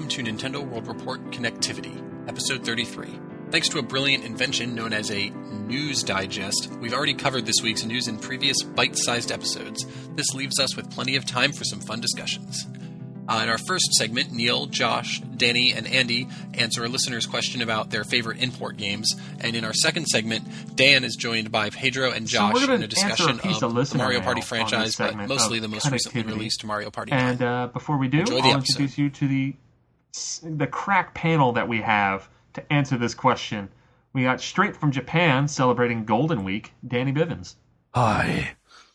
welcome to Nintendo World Report Connectivity, Episode 33. Thanks to a brilliant invention known as a news digest, we've already covered this week's news in previous bite-sized episodes. This leaves us with plenty of time for some fun discussions. In our first segment, Neil, Josh, Danny, and Andy answer a listener's question about their favorite import games. And in our second segment, Dan is joined by Pedro and Josh in a discussion of the Mario Party franchise, but mostly the most recently released Mario Party game. And before we do, I'll introduce you to the crack panel that we have to answer this question. We got straight from Japan, celebrating Golden Week, Danny Bivens. Hi.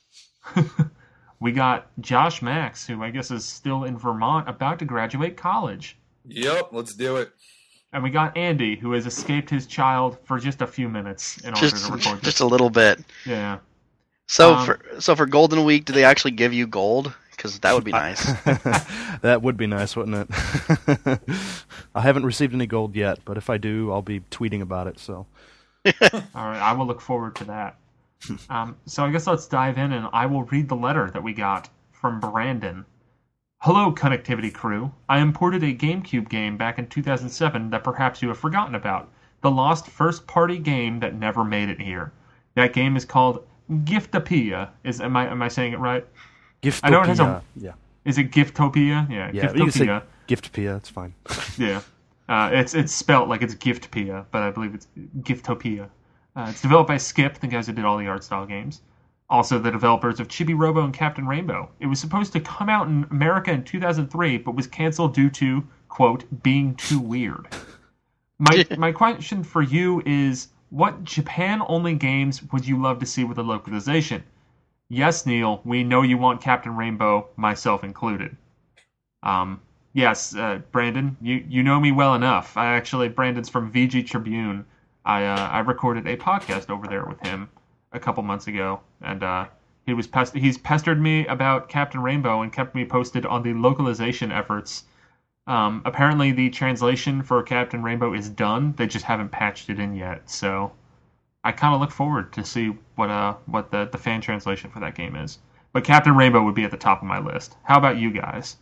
We got Josh Max, who I guess is still in Vermont, about to graduate college. Yep, let's do it. And we got Andy, who has escaped his child for just a few minutes in order to record this. Just a little bit. Yeah. So for Golden Week, do they actually give you gold? Because that would be nice. That would be nice, wouldn't it? I haven't received any gold yet, but if I do, I'll be tweeting about it. So. All right, I will look forward to that. So I guess let's dive in, and I will read the letter that we got from Brandon. Hello, Connectivity crew. I imported a GameCube game back in 2007 that perhaps you have forgotten about. The lost first-party game that never made it here. That game is called Giftopia. Am I saying it right? Giftopia. I know it has yeah. Is it Giftopia? Yeah, Giftopia. You can say Giftopia. It's fine. Yeah. It's spelt like it's Giftopia, but I believe it's Giftopia. It's developed by Skip, the guys who did all the art style games. Also the developers of Chibi Robo and Captain Rainbow. It was supposed to come out in America in 2003, but was canceled due to, quote, being too weird. My question for you is, what Japan-only games would you love to see with a localization? Yes, Neil, we know you want Captain Rainbow, myself included. Yes, Brandon, you know me well enough. Brandon's from VG Tribune. I recorded a podcast over there with him a couple months ago, and he's pestered me about Captain Rainbow and kept me posted on the localization efforts. Apparently, the translation for Captain Rainbow is done. They just haven't patched it in yet, so I kind of look forward to see what the fan translation for that game is. But Captain Rainbow would be at the top of my list. How about you guys?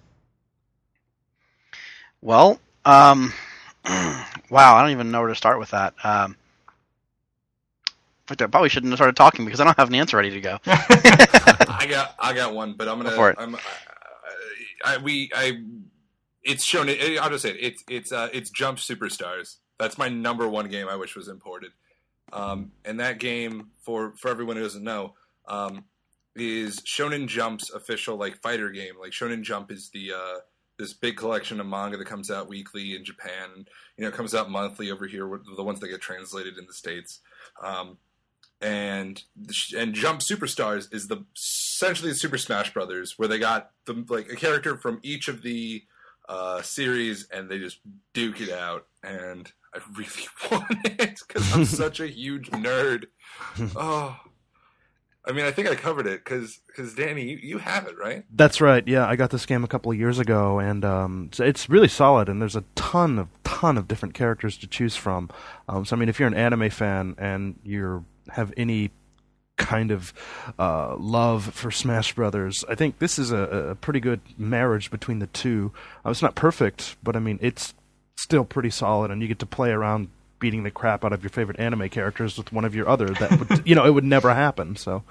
Well, wow, I don't even know where to start with that. I probably shouldn't have started talking because I don't have an answer ready to go. I got one, but I'm gonna. Go for it. It's shown. I'll just say it's Jump Superstars. That's my number one game I wish was imported. And that game, for everyone who doesn't know, is Shonen Jump's official fighter game. Shonen Jump is the this big collection of manga that comes out weekly in Japan. It comes out monthly over here, the ones that get translated in the States. And Jump Superstars is essentially the Super Smash Brothers, where they got a character from each of the series, and they just duke it out. And I really want it because I'm such a huge nerd. Oh. I mean, I think I covered it because Danny, you have it, right? That's right. Yeah, I got this game a couple of years ago, and it's really solid. And there's a ton of different characters to choose from. So, I mean, if you're an anime fan and you have any kind of love for Smash Brothers, I think this is a pretty good marriage between the two. It's not perfect, but I mean, it's still pretty solid, and you get to play around beating the crap out of your favorite anime characters with one of your other that would, it would never happen. So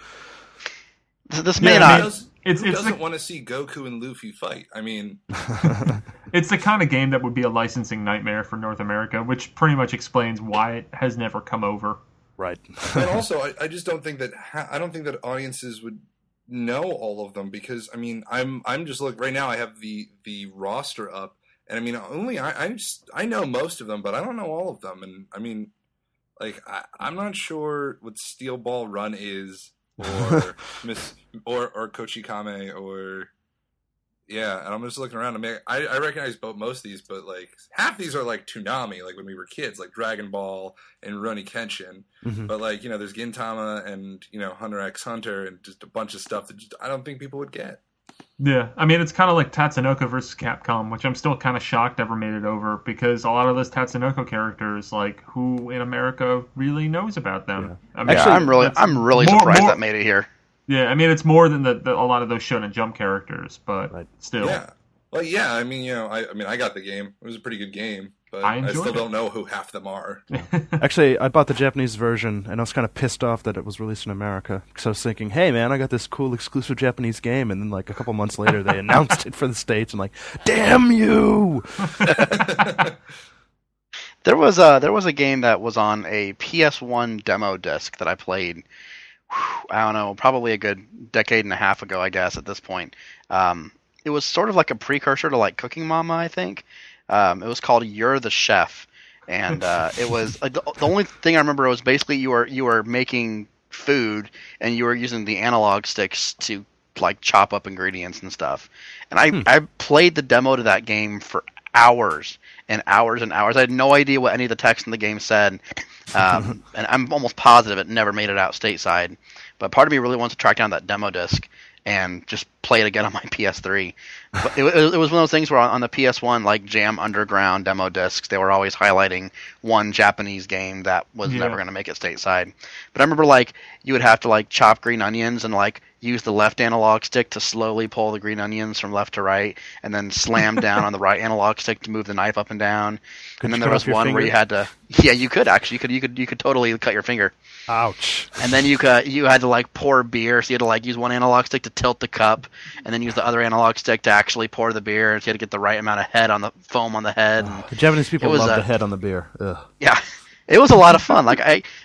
this may not. Who doesn't want to see Goku and Luffy fight? I mean, it's the kind of game that would be a licensing nightmare for North America, which pretty much explains why it has never come over. Right. And also, I just don't think that audiences would know all of them because I mean, I'm just looking right now. I have the roster up. And I mean, I know most of them, but I don't know all of them. And I mean, I'm not sure what Steel Ball Run is, or or Kochikame, or yeah. And I'm just looking around. I mean, I recognize most of these, but half these are Toonami, when we were kids, Dragon Ball and Rurouni Kenshin. Mm-hmm. But there's Gintama and Hunter x Hunter and just a bunch of stuff that I don't think people would get. Yeah, I mean, it's kind of like Tatsunoko versus Capcom, which I'm still kind of shocked ever made it over, because a lot of those Tatsunoko characters, who in America really knows about them? Yeah. I mean, actually, I'm really surprised that made it here. Yeah, I mean, it's more than a lot of those Shonen Jump characters, but still. Yeah, Well, yeah, I mean, I got the game. It was a pretty good game, but I still don't know who half them are. Actually, I bought the Japanese version, and I was kind of pissed off that it was released in America. Because I was thinking, hey, man, I got this cool exclusive Japanese game, and then like a couple months later, they announced it for the States. I'm like, damn you! There was a game that was on a PS1 demo disc that I played. I don't know, probably a good decade and a half ago, I guess. At this point, it was sort of like a precursor to like Cooking Mama, I think. It was called You're the Chef, and it was like, the only thing I remember was basically you were making food and you were using the analog sticks to like chop up ingredients and stuff. And I played the demo to that game for hours and hours and hours. I had no idea what any of the text in the game said, and I'm almost positive it never made it out stateside. But part of me really wants to track down that demo disc and just play it again on my PS3. But it was one of those things where on the PS1, like Jam Underground demo discs, they were always highlighting one Japanese game that was never going to make it stateside. But I remember like you would have to like chop green onions and like use the left analog stick to slowly pull the green onions from left to right, and then slam down on the right analog stick to move the knife up and down. And then there was one where you had to, you could actually, you could totally cut your finger. Ouch. And then you had to like pour beer, so you had to like use one analog stick to tilt the cup, and then use the other analog stick to actually pour the beer. So you had to get the right amount of head on the foam on the head. The Japanese people love the head on the beer. Ugh. Yeah, it was a lot of fun. Like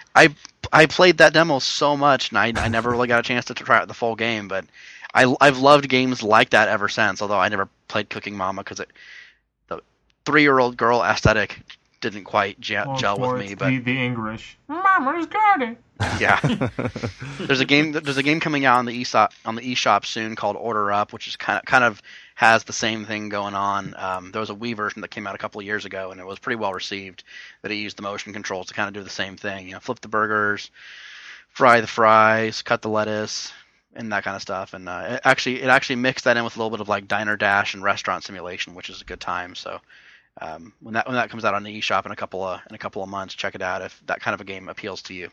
I played that demo so much, and I never really got a chance to try out the full game. But I've loved games like that ever since. Although I never played Cooking Mama because the 3-year-old girl aesthetic didn't quite gel with me. But the English, Mama's got it. Yeah, there's a game coming out on the eShop soon called Order Up, which is kind of has the same thing going on. There was a Wii version that came out a couple of years ago, and it was pretty well received. That it used the motion controls to kind of do the same thing. You know, flip the burgers, fry the fries, cut the lettuce, and that kind of stuff. And it actually mixed that in with a little bit of like Diner Dash and restaurant simulation, which is a good time. So. When that comes out on the eShop in a couple of months, check it out if that kind of a game appeals to you.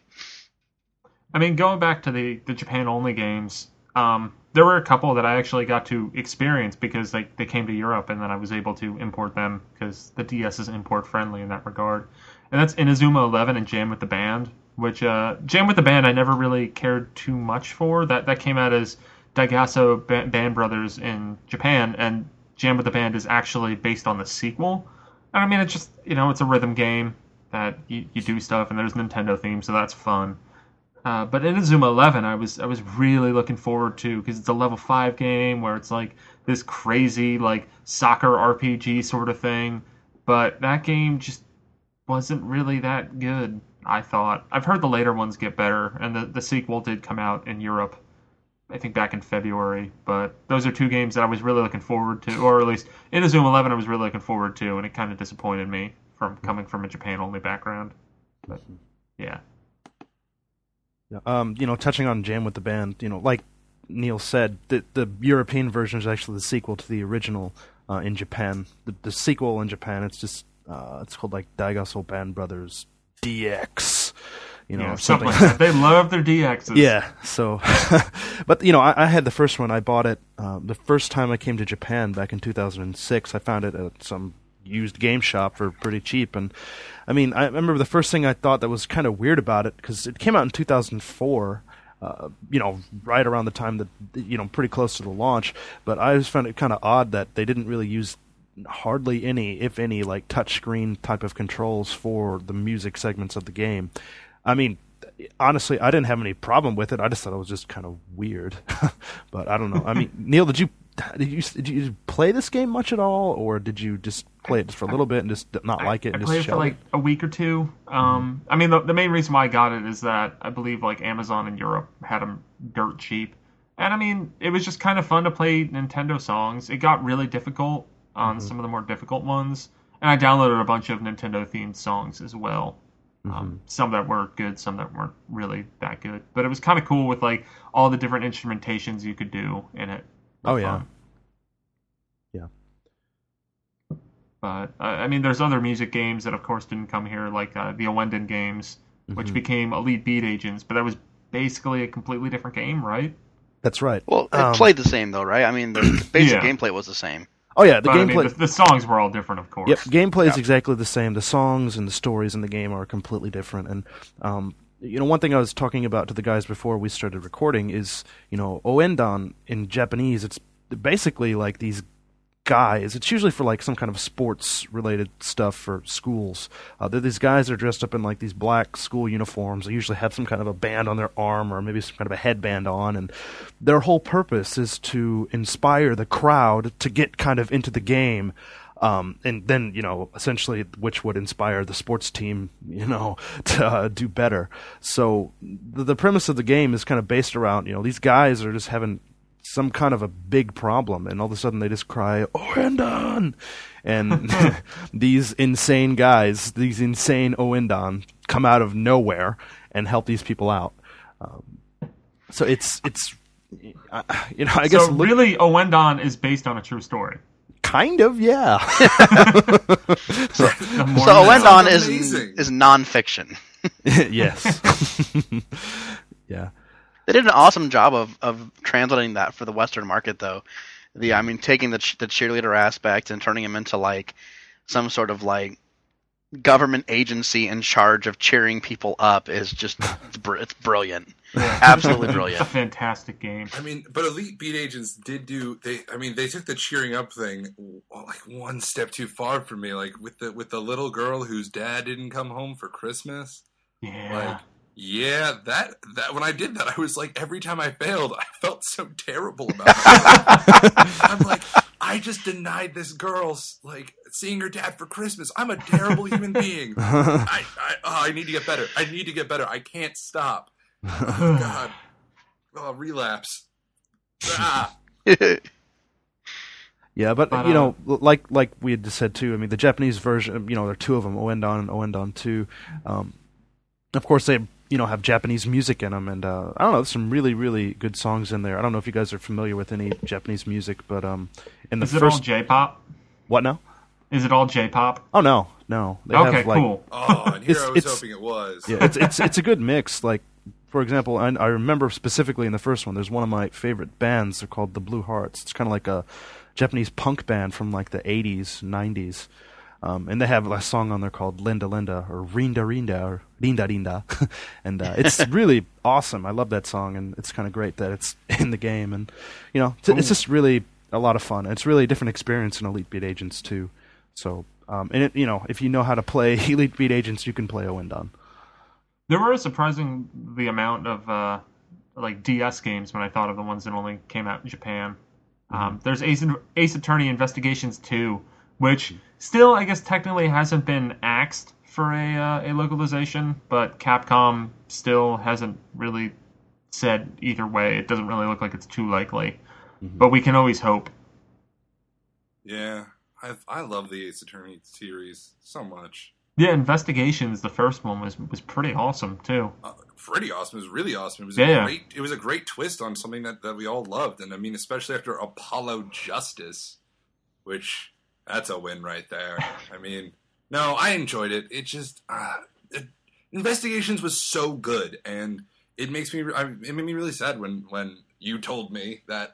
I mean, going back to the Japan only games, there were a couple that I actually got to experience because they came to Europe, and then I was able to import them because the DS is import friendly in that regard. And that's Inazuma 11 and Jam with the Band, which Jam with the Band I never really cared too much for. That came out as Daigasso Band Brothers in Japan, and Jam with the Band is actually based on the sequel. And I mean, it's just, it's a rhythm game that you do stuff, and there's Nintendo theme, so that's fun. But Inazuma 11, I was really looking forward to, because it's a level 5 game where it's like this crazy like soccer RPG sort of thing. But that game just wasn't really that good, I thought. I've heard the later ones get better, and the sequel did come out in Europe, I think back in February, but those are two games that I was really looking forward to, or at least Inazuma 11 I was really looking forward to, and it kind of disappointed me from coming from a Japan-only background. But, yeah. Touching on Jam with the Band, like Neil said, the European version is actually the sequel to the original in Japan. The sequel in Japan, it's just, it's called like Daigasso Band Brothers DX. Something like that. They love their DXs. Yeah, so, but, I had the first one. I bought it the first time I came to Japan back in 2006. I found it at some used game shop for pretty cheap. And, I mean, I remember the first thing I thought that was kind of weird about it, because it came out in 2004, right around the time that, pretty close to the launch. But I just found it kind of odd that they didn't really use hardly any, if any, like touchscreen type of controls for the music segments of the game. I mean, honestly, I didn't have any problem with it. I just thought it was just kind of weird. But I don't know. I mean, Neil, did you play this game much at all, or did you just play it just for a little bit and just not like it? And I played it for like a week or two. I mean, the main reason why I got it is that I believe like Amazon in Europe had them dirt cheap, and I mean, it was just kind of fun to play Nintendo songs. It got really difficult on some of the more difficult ones, and I downloaded a bunch of Nintendo themed songs as well. Some that were good, some that weren't really that good. But it was kind of cool with like all the different instrumentations you could do in it. Oh, yeah. Yeah. But, I mean, there's other music games that, of course, didn't come here, like the Owenden games, which became Elite Beat Agents. But that was basically a completely different game, right? That's right. Well, it played the same, though, right? I mean, the basic gameplay was the same. Oh yeah, the But, I gameplay. mean, the songs were all different, of course. Yep, gameplay is exactly the same. The songs and the stories in the game are completely different. And one thing I was talking about to the guys before we started recording is, Oendan in Japanese. It's basically like these guys. It's usually for like some kind of sports-related stuff for schools. They're these guys that are dressed up in like these black school uniforms. They usually have some kind of a band on their arm or maybe some kind of a headband on, and their whole purpose is to inspire the crowd to get kind of into the game. And then, essentially, which would inspire the sports team, to do better. So the premise of the game is kind of based around, these guys are just having some kind of a big problem, and all of a sudden they just cry, Oendan! And these insane guys, these insane Oendan, come out of nowhere and help these people out. So it's I guess... So really, Oendan is based on a true story. Kind of, yeah. So Oendan is nonfiction. Yes. Yeah. They did an awesome job of translating that for the Western market, though. Taking the cheerleader aspect and turning him into like some sort of like government agency in charge of cheering people up is just it's brilliant. Absolutely brilliant. It's a fantastic game. But Elite Beat Agents they took the cheering up thing like one step too far for me. Like with the little girl whose dad didn't come home for Christmas. Yeah. That when I did that, I was like, every time I failed, I felt so terrible about it. I'm like, I just denied this girl like seeing her dad for Christmas. I'm a terrible human being. I need to get better. I can't stop. Oh, God. Oh, relapse. Ah. Yeah, but like we had just said too. The Japanese version, there are two of them, Oendan and Oendan 2. Of course, they have Japanese music in them, and I don't know, there's some really, really good songs in there. I don't know if you guys are familiar with any Japanese music, but in the Is it all J-pop? What now? Is it all J-pop? Oh no. They have, cool. Oh, and here I was hoping it was. Yeah, it's a good mix. Like, for example, I remember specifically in the first one, there's one of my favorite bands. They're called the Blue Hearts. It's kind of like a Japanese punk band from like the 80s, 90s. And they have a song on there called Linda Linda or Rinda Rinda or Rinda Rinda. And it's really awesome. I love that song, and it's kind of great that it's in the game. And, it's just really a lot of fun. It's really a different experience in Elite Beat Agents too. So, if you know how to play Elite Beat Agents, you can play Oendan. There were a surprising the amount of like DS games when I thought of the ones that only came out in Japan. There's Ace Attorney Investigations 2, which still, I guess, technically hasn't been axed for a localization, but Capcom still hasn't really said either way. It doesn't really look like it's too likely, but we can always hope. Yeah, I love the Ace Attorney series so much. Yeah, Investigations, the first one was pretty awesome too. Pretty awesome. It was really awesome. It was a great twist on something that we all loved, and especially after Apollo Justice, which that's a win right there. No, I enjoyed it. It just Investigations was so good, and it made me really sad when you told me that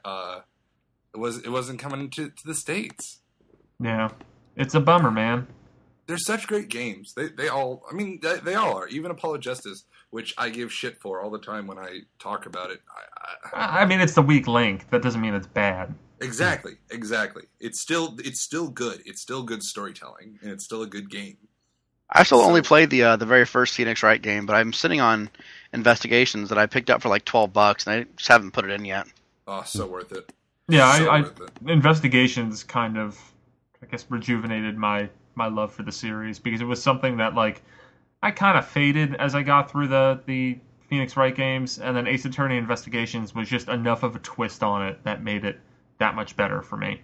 it wasn't coming to the States. Yeah, it's a bummer, man. They're such great games. They all are. Even Apollo Justice, which I give shit for all the time when I talk about it. It's the weak link. That doesn't mean it's bad. Exactly. It's still good. It's still good storytelling, and it's still a good game. I still only played the very first Phoenix Wright game, but I'm sitting on Investigations that I picked up for like $12, and I just haven't put it in yet. Oh, so worth it. Yeah, Investigations kind of, I guess, rejuvenated my love for the series, because it was something that like I kind of faded as I got through the Phoenix Wright games, and then Ace Attorney Investigations was just enough of a twist on it that made it that much better for me.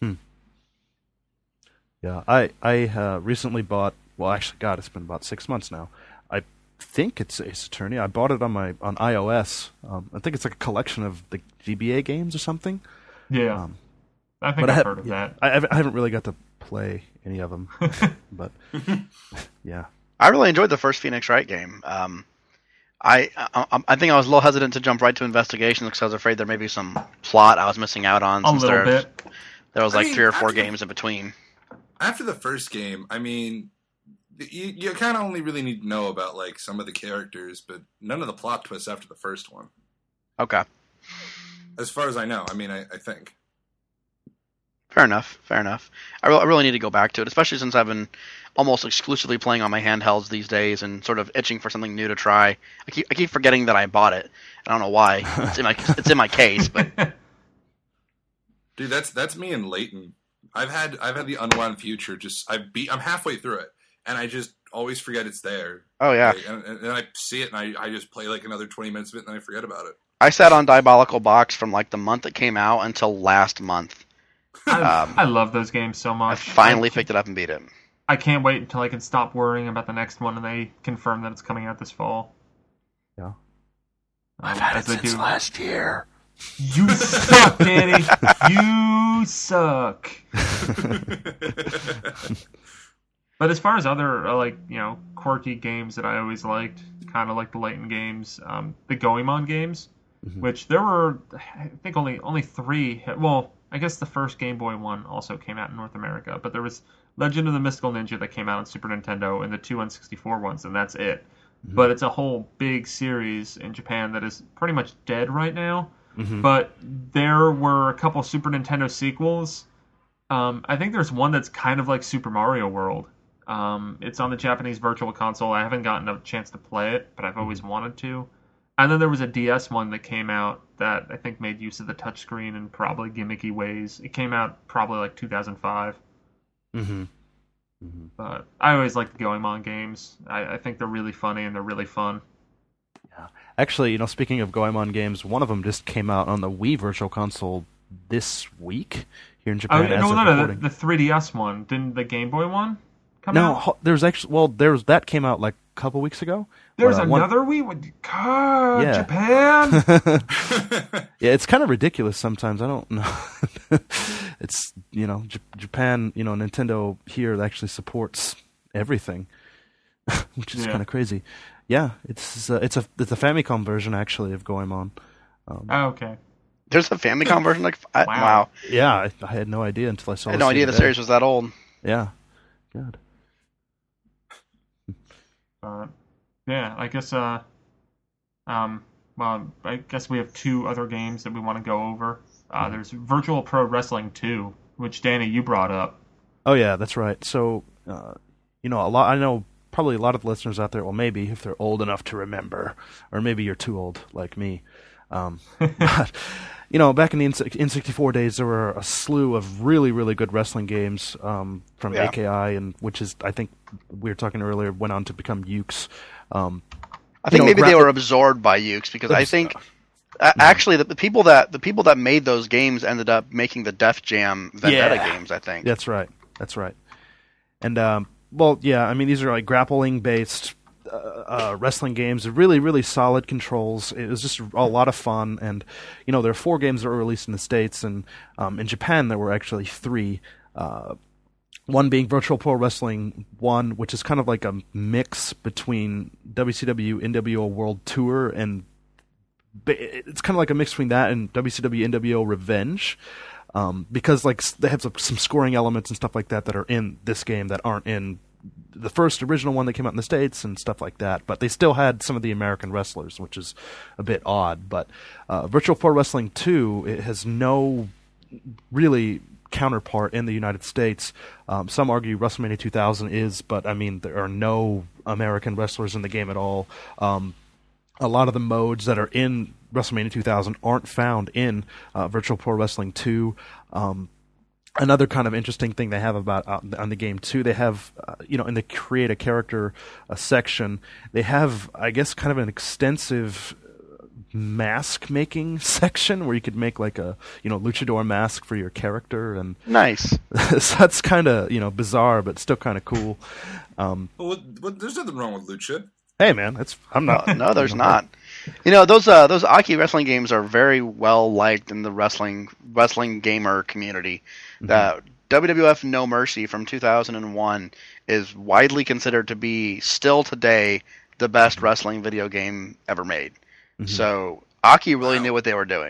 Yeah, I recently bought. Well, actually, God, it's been about 6 months now. I think it's Ace Attorney. I bought it on iOS. I think it's like a collection of the GBA games or something. Yeah, I think I've heard of that. I haven't really got to play any of them, but yeah. I really enjoyed the first Phoenix Wright game. I think I was a little hesitant to jump right to Investigations because I was afraid there may be some plot I was missing out on. A little bit. There was like 3 or 4 after games in between. After the first game, I mean, you kind of only really need to know about like some of the characters, but none of the plot twists after the first one. Okay. As far as I know, I mean, I think. Fair enough. I really need to go back to it, especially since I've been almost exclusively playing on my handhelds these days and sort of itching for something new to try. I keep forgetting that I bought it. I don't know why. It's in my case, but Dude, that's me and Leighton. I've had the Unwound Future. I'm halfway through it, and I just always forget it's there. oh yeah. Like, and then I see it, and I just play like another 20 minutes of it, and then I forget about it. I sat on Diabolical Box from like the month it came out until last month. I love those games so I much. finally picked it up and beat it. I can't wait until I can stop worrying about the next one and they confirm that it's coming out this fall. Yeah. I've had it since last year. You suck, Danny. You suck. But as far as other quirky games that I always liked, kind of like the Leighton games, the Goemon games, which there were, I think only 3. Well, I guess the first Game Boy one also came out in North America, but there was Legend of the Mystical Ninja that came out on Super Nintendo and the 2 N64 ones, and that's it. But it's a whole big series in Japan that is pretty much dead right now. But there were a couple Super Nintendo sequels. I think there's one that's kind of like Super Mario World. It's on the Japanese Virtual Console. I haven't gotten a chance to play it, but I've always wanted to. And then there was a DS one that came out that I think made use of the touchscreen in probably gimmicky ways. It came out probably like 2005. But I always like the Goemon games. I think they're really funny and they're really fun. Yeah. Actually, speaking of Goemon games, one of them just came out on the Wii Virtual Console this week here in Japan. The 3DS one. Didn't the Game Boy one come out? No, there's actually that came out like a couple weeks ago. There's another Wii one. God, yeah. Japan. Yeah, it's kind of ridiculous sometimes. I don't know. It's Japan. Nintendo here actually supports everything, which is kind of crazy. Yeah, it's a Famicom version actually of Goemon. Okay. There's a Famicom version? Wow. Yeah, I had no idea until I saw it. I had no idea the series was that old. Yeah. God. Yeah, I guess I guess we have 2 other games that we want to go over. There's Virtual Pro Wrestling 2, which Danny, you brought up. Oh yeah, that's right. So, a lot. I know probably a lot of the listeners out there. Well, maybe if they're old enough to remember, or maybe you're too old like me. But back in the N64 days, there were a slew of really, really good wrestling games from AKI, and which is, I think we were talking earlier, went on to become Yuke's. I think maybe they were absorbed by Yuke's because I think actually the people that made those games ended up making the Def Jam Vendetta games. I think that's right. And these are like grappling based wrestling games, really, really solid controls. It was just a lot of fun, and there are 4 games that were released in the States, and in Japan there were actually 3. One being Virtual Pro Wrestling 1, which is kind of like a mix between WCW NWO World Tour, and it's kind of like a mix between that and WCW NWO Revenge, because like they have some scoring elements and stuff like that are in this game that aren't in the first original one that came out in the States and stuff like that, but they still had some of the American wrestlers, which is a bit odd. But Virtual Pro Wrestling 2, it has no really counterpart in the United States. Some argue WrestleMania 2000 is, but I mean there are no American wrestlers in the game at all. A lot of the modes that are in WrestleMania 2000 aren't found in Virtual Pro Wrestling 2. Another kind of interesting thing they have about on the game too, they have in the create a character section, they have, I guess, kind of an extensive mask making section where you could make like a luchador mask for your character, and nice. So that's kind of bizarre, but still kind of cool. There's nothing wrong with lucha. Hey man, I'm not. No, there's not. Those Aki wrestling games are very well liked in the wrestling gamer community. The WWF No Mercy from 2001 is widely considered to be still today the best wrestling video game ever made. So Aki really knew what they were doing.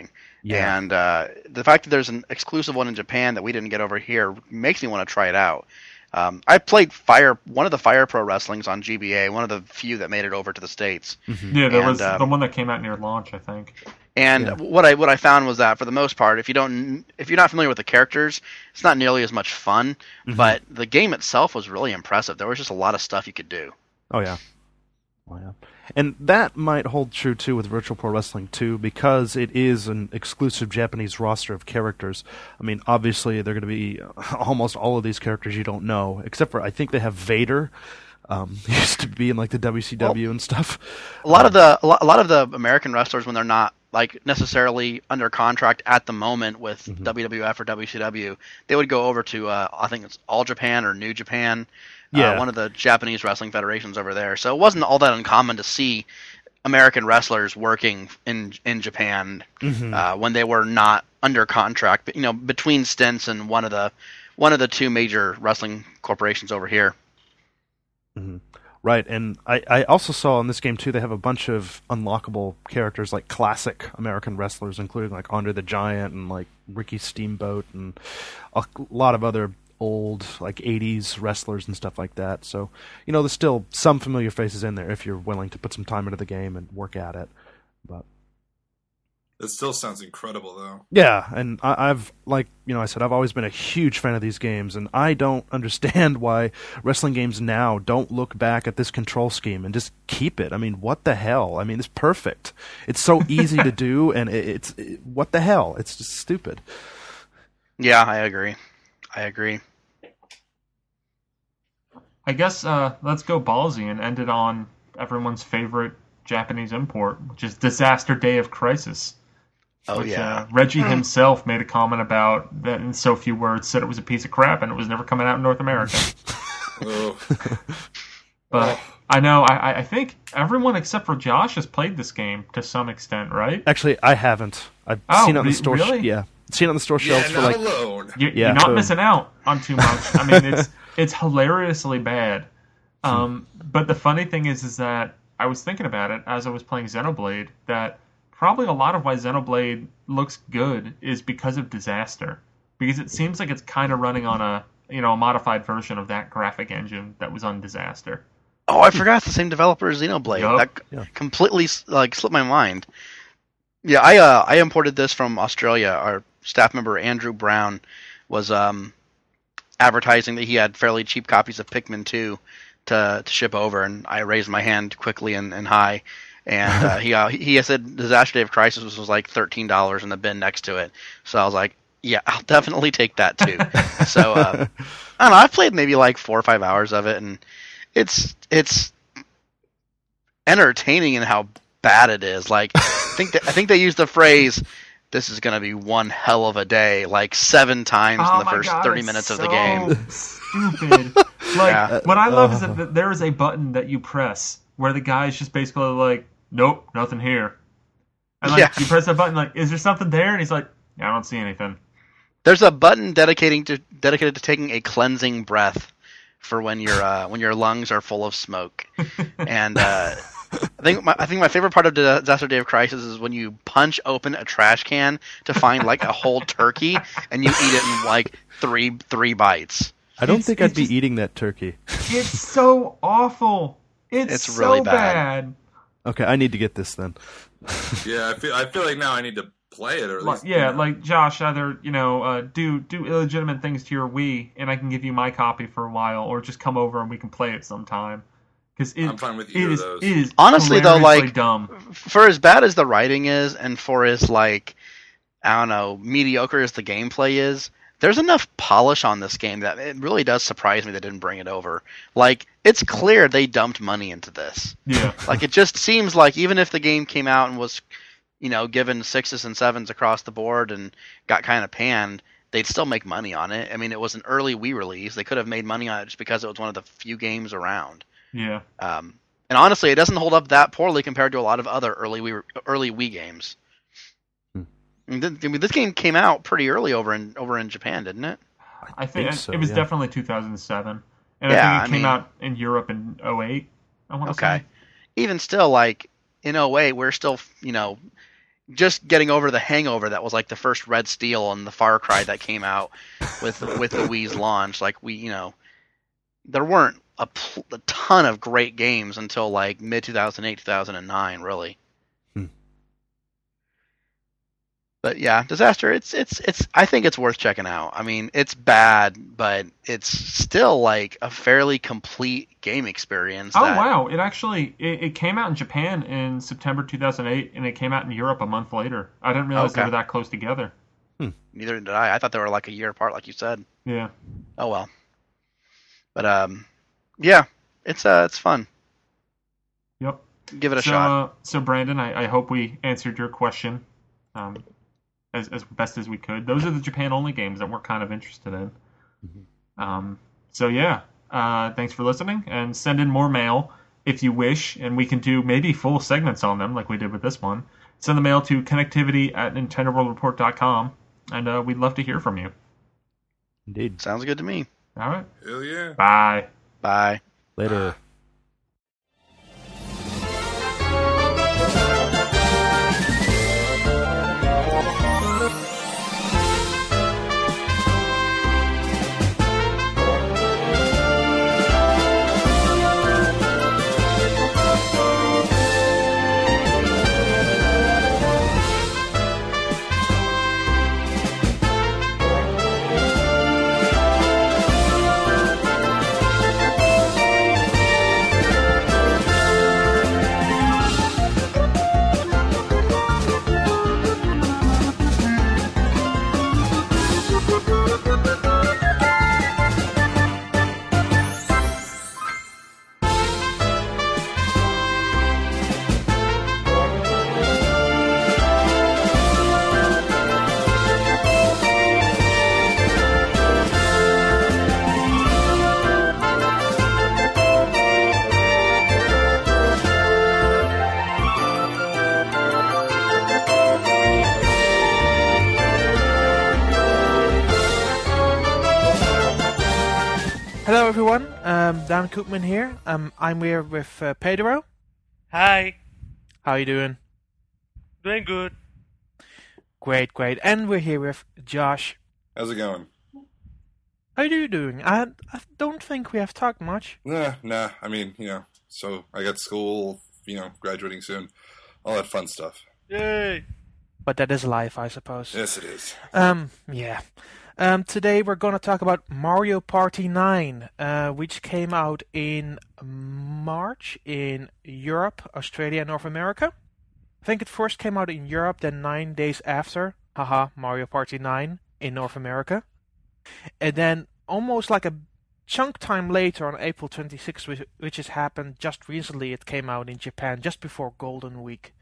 Yeah. And the fact that there's an exclusive one in Japan that we didn't get over here makes me want to try it out. I played one of the Fire Pro Wrestlings on GBA, one of the few that made it over to the States. Yeah, there was the one that came out near launch, I think. And what I found was that for the most part, if you're not familiar with the characters, it's not nearly as much fun. But the game itself was really impressive. There was just a lot of stuff you could do. Oh yeah. Oh yeah. And that might hold true too with Virtual Pro Wrestling 2 because it is an exclusive Japanese roster of characters. I mean, obviously they're going to be almost all of these characters you don't know, except for I think they have Vader. He used to be in like the WCW and stuff. A lot of the American wrestlers, when they're not like necessarily under contract at the moment with WWF or WCW, they would go over to I think it's All Japan or New Japan. One of the Japanese wrestling federations over there. So it wasn't all that uncommon to see American wrestlers working in Japan when they were not under contract, but between stints and one of the two major wrestling corporations over here. Right, and I also saw in this game too they have a bunch of unlockable characters like classic American wrestlers, including like Andre the Giant and like Ricky Steamboat and a lot of other old like 80s wrestlers and stuff like that. So, there's still some familiar faces in there if you're willing to put some time into the game and work at it. But it still sounds incredible though. Yeah, and I've I said, I've always been a huge fan of these games, and I don't understand why wrestling games now don't look back at this control scheme and just keep it. I mean, what the hell? I mean, it's perfect. It's so easy to do, and what the hell? It's just stupid. Yeah, I agree. I guess let's go ballsy and end it on everyone's favorite Japanese import, which is Disaster Day of Crisis. Which, Reggie himself made a comment about that in so few words, said it was a piece of crap and it was never coming out in North America. But I know, I think everyone except for Josh has played this game to some extent, right? Actually, I haven't. I've seen it on the store. Really? Yeah, seen it on the store shelves for like. Alone. You're not missing out on too much. I mean, it's hilariously bad. But the funny thing is that I was thinking about it as I was playing Xenoblade, that probably a lot of why Xenoblade looks good is because of Disaster. Because it seems like it's kind of running on a modified version of that graphic engine that was on Disaster. Oh, I forgot it's the same developer as Xenoblade. That completely slipped my mind. Yeah, I imported this from Australia. Our staff member Andrew Brown was advertising that he had fairly cheap copies of Pikmin 2 to ship over, and I raised my hand quickly and high, and he said Disaster Day of Crisis was like $13 in the bin next to it. So I was like, yeah, I'll definitely take that too. So I don't know, I've played maybe like 4 or 5 hours of it, and it's entertaining in how bad it is. Like I think they used the phrase, "This is going to be one hell of a day," like 7 times in the first 30 minutes of the game. Stupid. What I love is that there is a button that you press where the guy's just basically like, "Nope, nothing here." And you press that button, like, "Is there something there?" And he's like, "I don't see anything." There's a button dedicated to taking a cleansing breath for when your lungs are full of smoke. And I think my favorite part of Disaster Day of Crisis is when you punch open a trash can to find like a whole turkey and you eat it in like three bites. I don't think I'd be eating that turkey. It's so awful. It's so really bad. Okay, I need to get this then. Yeah, I feel like now I need to play it, or at least like Josh, either do illegitimate things to your Wii, and I can give you my copy for a while, or just come over and we can play it sometime. Because I'm fine with either of those. It is honestly though, like dumb. For as bad as the writing is, and for as like I don't know mediocre as the gameplay is, there's enough polish on this game that it really does surprise me they didn't bring it over. Like, it's clear they dumped money into this. Yeah. Like, it just seems like even if the game came out and was, given 6s and 7s across the board and got kind of panned, they'd still make money on it. I mean, it was an early Wii release. They could have made money on it just because it was one of the few games around. Yeah. And honestly, it doesn't hold up that poorly compared to a lot of other early Wii games. I mean, this game came out pretty early over in Japan, didn't it? I think so, it was definitely 2007, and yeah, I think it came out in Europe in 2008. I want to say. Even still, like in 2008, we're still just getting over the hangover that was like the first Red Steel and the Far Cry that came out with the Wii's launch. Like there weren't a ton of great games until like mid 2008, 2009, really. But yeah, Disaster. It's. I think it's worth checking out. I mean, it's bad, but it's still like a fairly complete game experience. Oh wow! It came out in Japan in September 2008, and it came out in Europe a month later. I didn't realize they were that close together. Neither did I. I thought they were like a year apart, like you said. Yeah. Oh well. But yeah, it's fun. Yep. Give it a shot. So Brandon, I hope we answered your question. As best as we could. Those are the Japan-only games that we're kind of interested in. So yeah, thanks for listening, and send in more mail if you wish, and we can do maybe full segments on them like we did with this one. Send the mail to connectivity@nintendoworldreport.com, and we'd love to hear from you. Indeed. Sounds good to me. All right. Hell yeah. Bye. Bye. Later. Hello everyone, Dan Koopman here. I'm here with Pedro. Hi, How are you doing? doing good. Great. And we're here with Josh. How's it going? How are you doing? I don't think we have talked much. Nah. I mean, so I got school, graduating soon. All that fun stuff. Yay! But that is life, I suppose. Yes, it is. Yeah. Today we're going to talk about Mario Party 9, which came out in March in Europe, Australia, and North America. I think it first came out in Europe, then 9 days after, Mario Party 9 in North America. And then almost like a chunk time later, on April 26th, which has happened just recently, it came out in Japan just before Golden Week.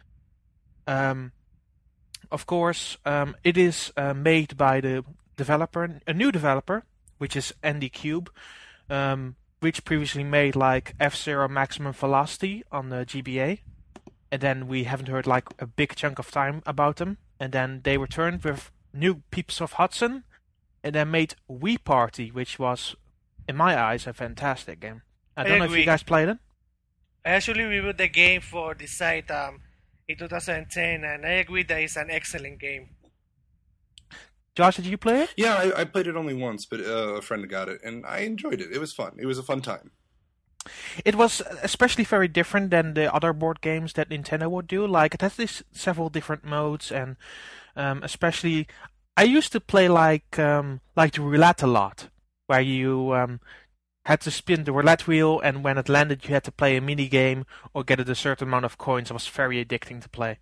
Of course, it is made by the developer, a new developer, which is Andy Cube, which previously made like F-Zero Maximum Velocity on the GBA, and then we haven't heard like a big chunk of time about them, and then they returned with new Peeps of Hudson, and then made Wii Party, which was, in my eyes, a fantastic game. I don't know if you guys played it. I actually reviewed the game for the site in 2010, and I agree that it's an excellent game. Josh, did you play it? Yeah, I played it only once, but a friend got it, and I enjoyed it. It was fun. It was a fun time. It was especially very different than the other board games that Nintendo would do. Like, it has these several different modes, and especially, I used to play like the roulette a lot, where you had to spin the roulette wheel, and when it landed, you had to play a mini game or get a certain amount of coins. It was very addicting to play.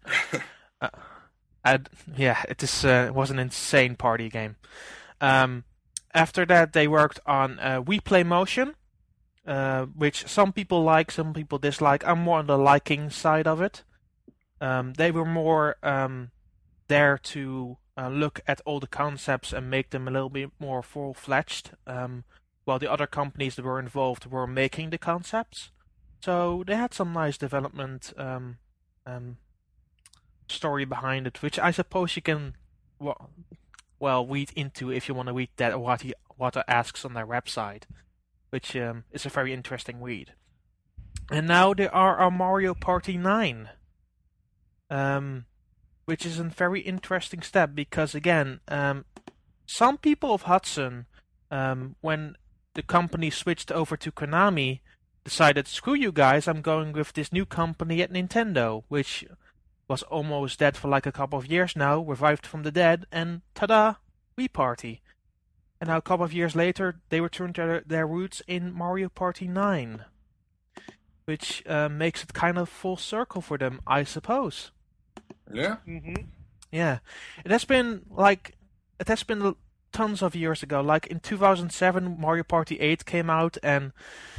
It was an insane party game. After that, they worked on Wii Play Motion, which some people like, some people dislike. I'm more on the liking side of it. They were more there to look at all the concepts and make them a little bit more full-fledged, while the other companies that were involved were making the concepts. So they had some nice development story behind it, which I suppose you can read into if you want to read that what it asks on their website, which is a very interesting read. And now there are our Mario Party 9. which is a very interesting step because, again, some people of Hudson, when the company switched over to Konami, decided, screw you guys, I'm going with this new company at Nintendo, which was almost dead for like a couple of years now, revived from the dead, and ta-da, Wii Party. And now a couple of years later, they returned to their roots in Mario Party 9, which makes it kind of full circle for them, I suppose. Yeah. Yeah. It has been tons of years ago. Like in 2007, Mario Party 8 came out, and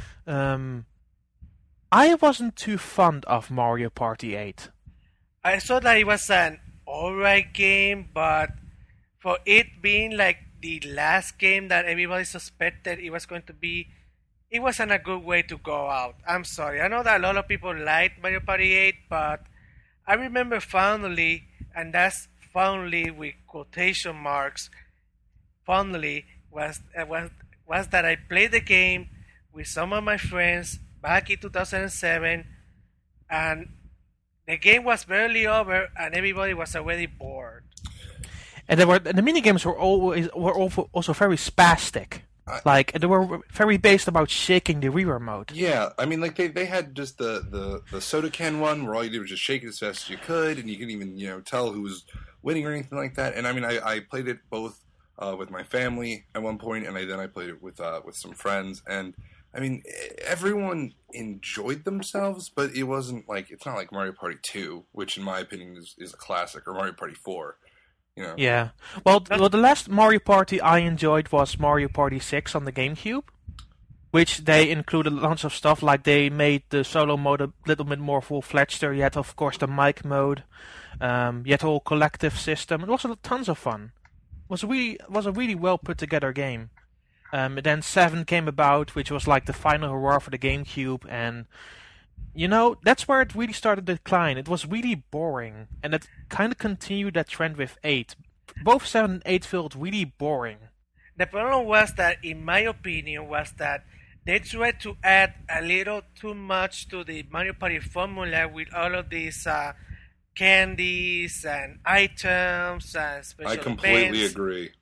I wasn't too fond of Mario Party 8. I thought that it was an alright game, but for it being like the last game that everybody suspected it was going to be, it wasn't a good way to go out. I'm sorry. I know that a lot of people liked Mario Party 8, but I remember fondly, and that's fondly with quotation marks, fondly was that I played the game with some of my friends back in 2007, and the game was barely over, and everybody was already bored. And the minigames were also very spastic. Like they were very based about shaking the Wii remote. Yeah, I mean, like they had just the soda can one where all you did was just shake it as fast as you could, and you couldn't even tell who was winning or anything like that. And I mean, I played it both with my family at one point, and then I played it with some friends. And I mean, everyone enjoyed themselves, but it wasn't like, it's not like Mario Party 2, which in my opinion is a classic, or Mario Party 4. Yeah. Well, the last Mario Party I enjoyed was Mario Party 6 on the GameCube, which they included lots of stuff, like they made the solo mode a little bit more full-fledged. You had, of course, the mic mode. You had the whole collective system. It was tons of fun. It was a really well put together game. And then 7 came about, which was like the final hurrah for the GameCube, and that's where it really started to decline. It was really boring, and it kind of continued that trend with 8. Both 7 and 8 felt really boring. The problem was that, in my opinion, was that they tried to add a little too much to the Mario Party formula with all of these candies and items and special I completely events. agree.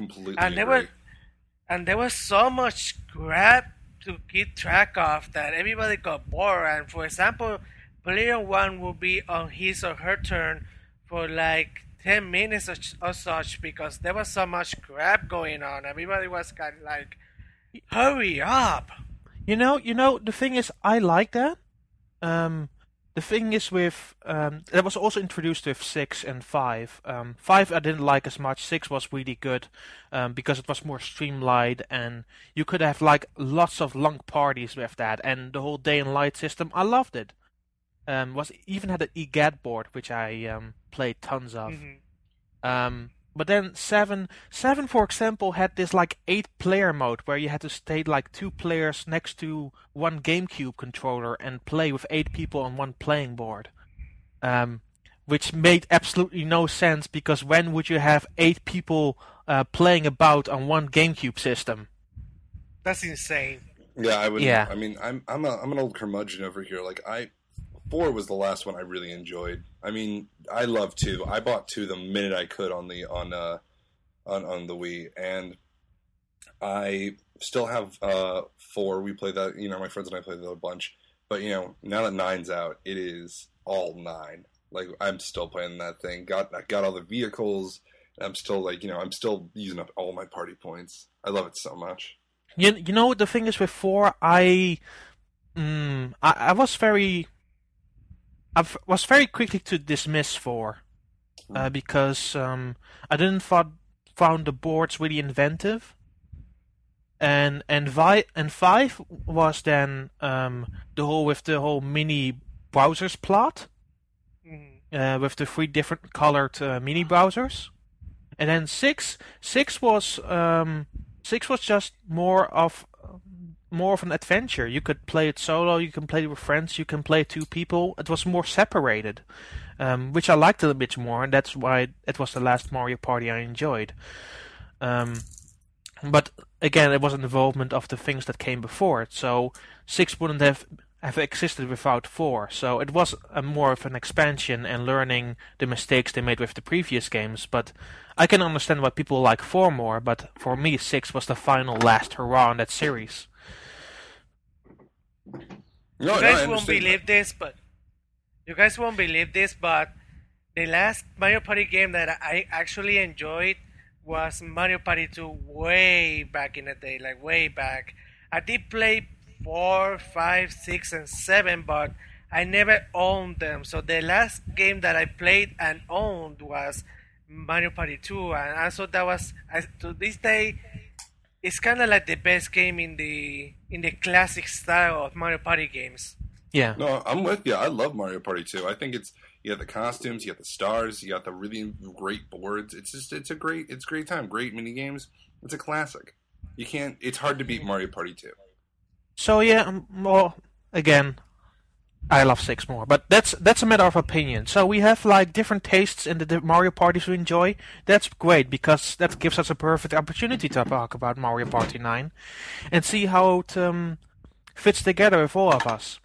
And there was so much crap to keep track of that everybody got bored. And for example, player 1 will be on his or her turn for like 10 minutes or such, because there was so much crap going on. Everybody was kind of like, hurry up. The thing is, I like that. The thing is with that was also introduced with 6 and 5. 5 I didn't like as much. 6 was really good because it was more streamlined, and you could have like lots of long parties with that, and the whole day and light system, I loved it. Even had an EGAT board, which I played tons of. But then 7, for example, had this like 8-player mode where you had to stay like 2 players next to one GameCube controller and play with 8 people on one playing board. Which made absolutely no sense, because when would you have 8 people playing about on one GameCube system? That's insane. Yeah, I would. Yeah. I mean, I'm an old curmudgeon over here. Like 4 was the last one I really enjoyed. I mean, I love 2. I bought 2 the minute I could on the Wii, and I still have 4. We played that. My friends and I played that a bunch. But now that 9's out, it is all 9. Like, I'm still playing that thing. I got all the vehicles. I'm still I'm still using up all my party points. I love it so much. The thing is with 4, I was very quickly to dismiss 4 because I didn't found the boards really inventive, and 5 was then the whole mini browsers plot with the 3 different colored mini browsers, and then 6 was just more of an adventure. You could play it solo, you can play it with friends, you can play 2 people. It was more separated, which I liked a little bit more, and that's why it was the last Mario Party I enjoyed. But again, it was an involvement of the things that came before it, so 6 wouldn't have have existed without 4. So it was more of an expansion and learning the mistakes they made with the previous games. But I can understand why people like 4 more. But for me, 6 was the final last hurrah in that series. You guys won't believe this, but the last Mario Party game that I actually enjoyed was Mario Party 2 way back in the day, like way back. I did play 4, 5, 6, and 7, but I never owned them. So the last game that I played and owned was Mario Party 2, and also that was, to this day, it's kind of like the best game in the classic style of Mario Party games. Yeah. No, I'm with you. I love Mario Party 2. I think you got the costumes, you got the stars, you got the really great boards. It's a great time. Great mini games. It's a classic. It's hard to beat Mario Party 2. So yeah, well, again, I love 6 more, but that's a matter of opinion. So we have like different tastes in the Mario parties we enjoy. That's great because that gives us a perfect opportunity to talk about Mario Party 9 and see how it fits together with all of us.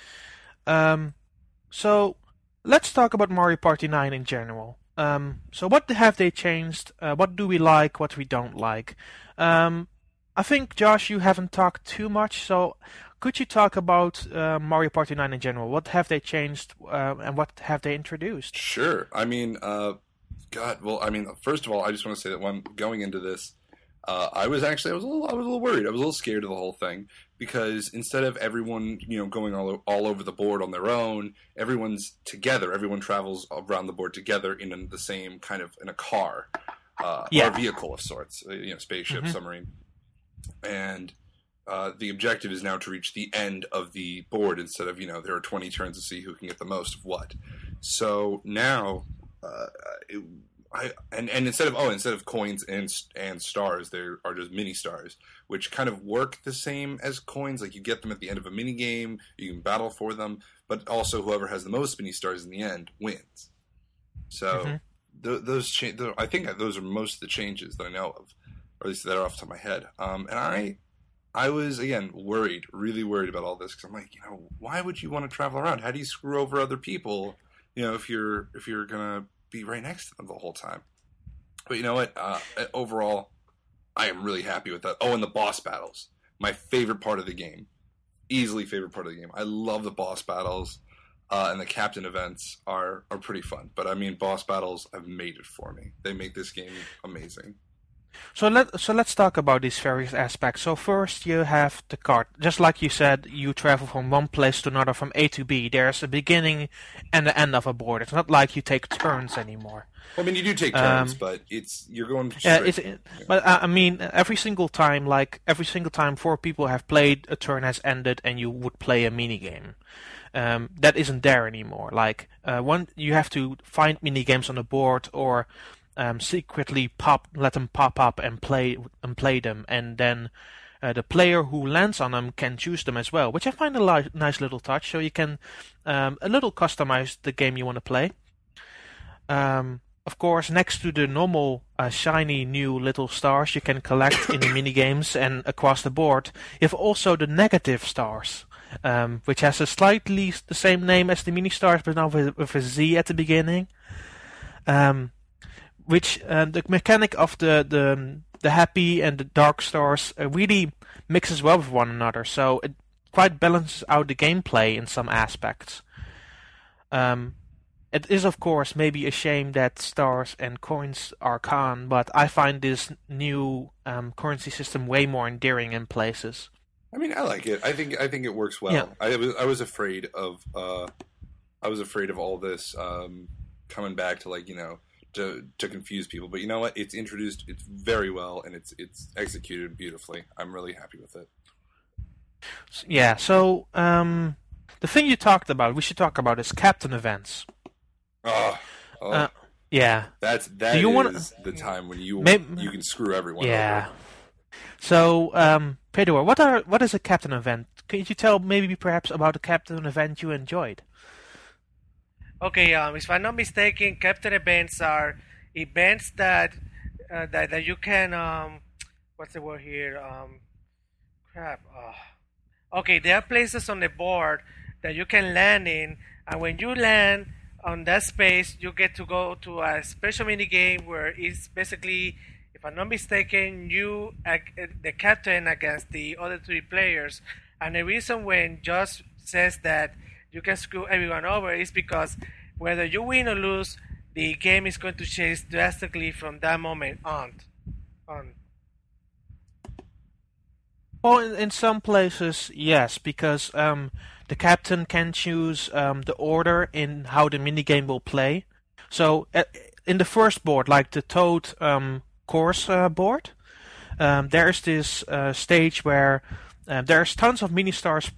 So let's talk about Mario Party 9 in general. So what have they changed? What do we like? What we don't like? I think, Josh, you haven't talked too much, so could you talk about Mario Party 9 in general? What have they changed and what have they introduced? Sure. I mean, first of all, I just want to say that when going into this, I was a little worried. I was a little scared of the whole thing because instead of everyone, going all over the board on their own, everyone's together. Everyone travels around the board together in the same kind of in a car, or a vehicle of sorts, spaceship, submarine, and the objective is now to reach the end of the board instead of there are 20 turns to see who can get the most of what. So now, instead of coins and stars, there are just mini stars, which kind of work the same as coins. Like you get them at the end of a mini game, you can battle for them, but also whoever has the most mini stars in the end wins. So I think those are most of the changes that I know of, or at least that are off the top of my head. And I was again really worried about all this because I'm like, why would you want to travel around? How do you screw over other people? If you're gonna be right next to them the whole time. But you know what? Overall, I am really happy with that. Oh, and the boss battles. My favorite part of the game. Easily favorite part of the game. I love the boss battles. And the captain events are pretty fun. But I mean, boss battles have made it for me. They make this game amazing. So let's talk about these various aspects. So first you have the cart. Just like you said, you travel from one place to another from A to B. There's a beginning and the end of a board. It's not like you take turns anymore. Well, I mean, you do take turns, but you're going straight. But I mean, every single time 4 people have played, a turn has ended, and you would play a mini game. That isn't there anymore. Like you have to find mini games on the board or secretly let them pop up and play them, and then the player who lands on them can choose them as well, which I find a nice little touch. So you can a little customize the game you want to play. Of course, next to the normal shiny new little stars you can collect in the mini games and across the board, you have also the negative stars, which has a slightly the same name as the mini stars, but now with a Z at the beginning. Which the mechanic of the happy and the dark stars really mixes well with one another, so it quite balances out the gameplay in some aspects. It is, of course, maybe a shame that stars and coins are gone, but I find this new currency system way more endearing in places. I mean, I like it. I think it works well. Yeah. I was afraid of all this coming back to to confuse people, but you know what? It's introduced. It's very well, and it's executed beautifully. I'm really happy with it. Yeah. So the thing you talked about, we should talk about, is captain events. Yeah. That is the time when you can screw everyone over. So, Pedro, what is a captain event? Could you tell maybe perhaps about a captain event you enjoyed? Okay, if I'm not mistaken, captain events are events that you can what's the word here? okay, there are places on the board that you can land in, and when you land on that space, you get to go to a special mini game where it's basically, if I'm not mistaken, you the captain against the other three players. And the reason when Josh says that you can screw everyone over is because whether you win or lose, the game is going to change drastically from that moment on. Well, in some places, yes, because the captain can choose the order in how the minigame will play. So, in the first board, like the Toad course board, there's this stage where there's tons of mini-stars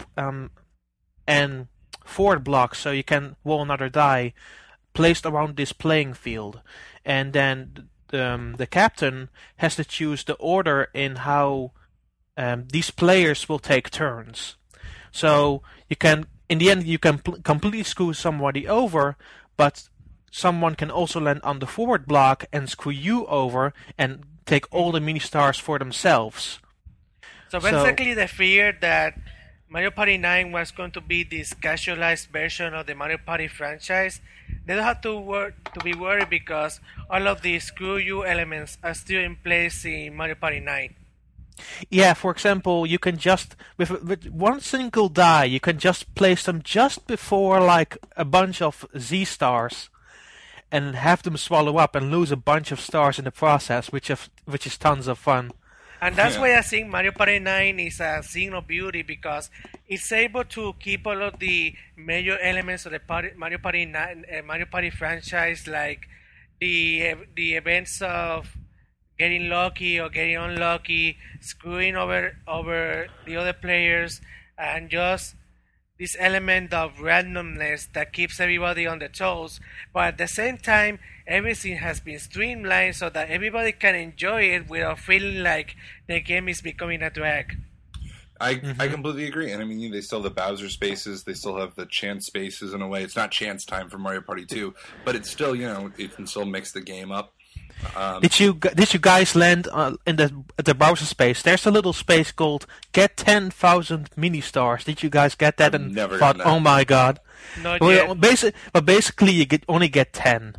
and forward blocks, so you can roll another die placed around this playing field. And then the captain has to choose the order in how these players will take turns. So you can, in the end, you can completely screw somebody over, but someone can also land on the forward block and screw you over and take all the mini stars for themselves. So basically, the fear that Mario Party 9 was going to be this casualized version of the Mario Party franchise, they don't have to be worried because all of the screw you elements are still in place in Mario Party 9. Yeah, for example, you can just, with one single die, you can just place them just before like a bunch of Z stars and have them swallow up and lose a bunch of stars in the process, which is tons of fun. And that's why I think Mario Party 9 is a thing of beauty, because it's able to keep all of the major elements of the Mario Party franchise, like the events of getting lucky or getting unlucky, screwing over the other players, and just this element of randomness that keeps everybody on their toes. But at the same time, everything has been streamlined so that everybody can enjoy it without feeling like the game is becoming a drag. I completely agree. And I mean, they still have the Bowser spaces. They still have the chance spaces in a way. It's not chance time for Mario Party 2, but it's still, it can still mix the game up. Did you guys land in the browser space? There's a little space called "Get 10,000 mini stars." Did you guys get that? And never thought, gotten that. "Oh my god!" Not yet. But basically, you only get 10.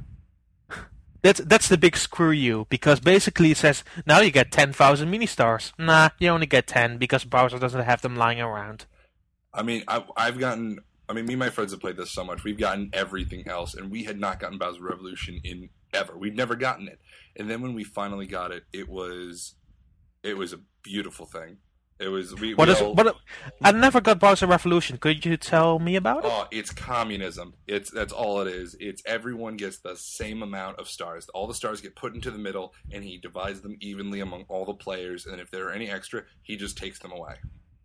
That's the big screw you, because basically it says now you get 10,000 mini stars. Nah, you only get 10 because browser doesn't have them lying around. I mean, me and my friends have played this so much. We've gotten everything else, and we had not gotten Bowser Revolution in ever. We'd never gotten it. And then when we finally got it, it was a beautiful thing. It was I never got Bowser Revolution. Could you tell me about it? Oh, it's communism. That's all it is. It's everyone gets the same amount of stars. All the stars get put into the middle, and he divides them evenly among all the players. And if there are any extra, he just takes them away.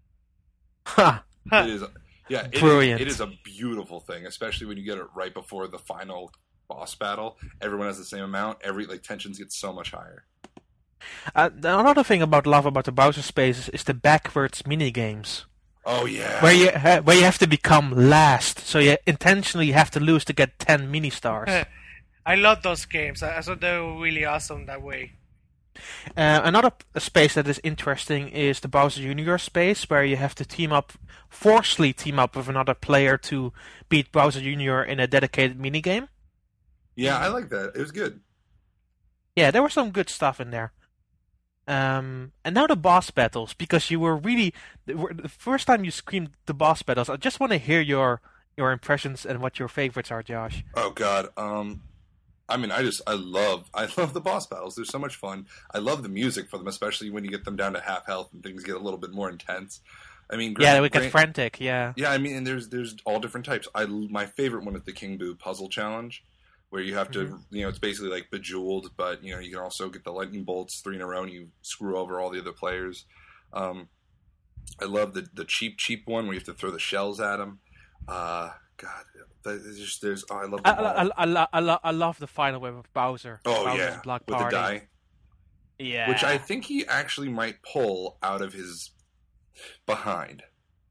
Ha! It is, yeah, Brilliant. It is a beautiful thing, especially when you get it right before the final boss battle. Everyone has the same amount. Tensions get so much higher. Another thing I love about the Bowser space is the backwards mini games. Oh yeah, where you have to become last, so you intentionally have to lose to get 10 mini stars. I love those games. I thought they were really awesome that way. Another space that is interesting is the Bowser Jr. space, where you have to forcefully team up with another player to beat Bowser Jr. in a dedicated minigame. Yeah, I like that. It was good. Yeah, there was some good stuff in there. And now the boss battles, because you were the first time you screamed the boss battles. I just want to hear your impressions and what your favorites are, Josh. Oh God, I mean, I love the boss battles. They're so much fun. I love the music for them, especially when you get them down to half health and things get a little bit more intense. I mean, we get frantic. Yeah. Yeah, I mean, and there's all different types. My favorite one is the King Boo puzzle challenge, where you have to, it's basically like Bejeweled, but you can also get the lightning bolts 3 in a row and you screw over all the other players. I love the cheap one where you have to throw the shells at them. God, I love them all. I love the final wave of Bowser. Oh Bowser's yeah, Block with Party. the die. Yeah, which I think he actually might pull out of his behind.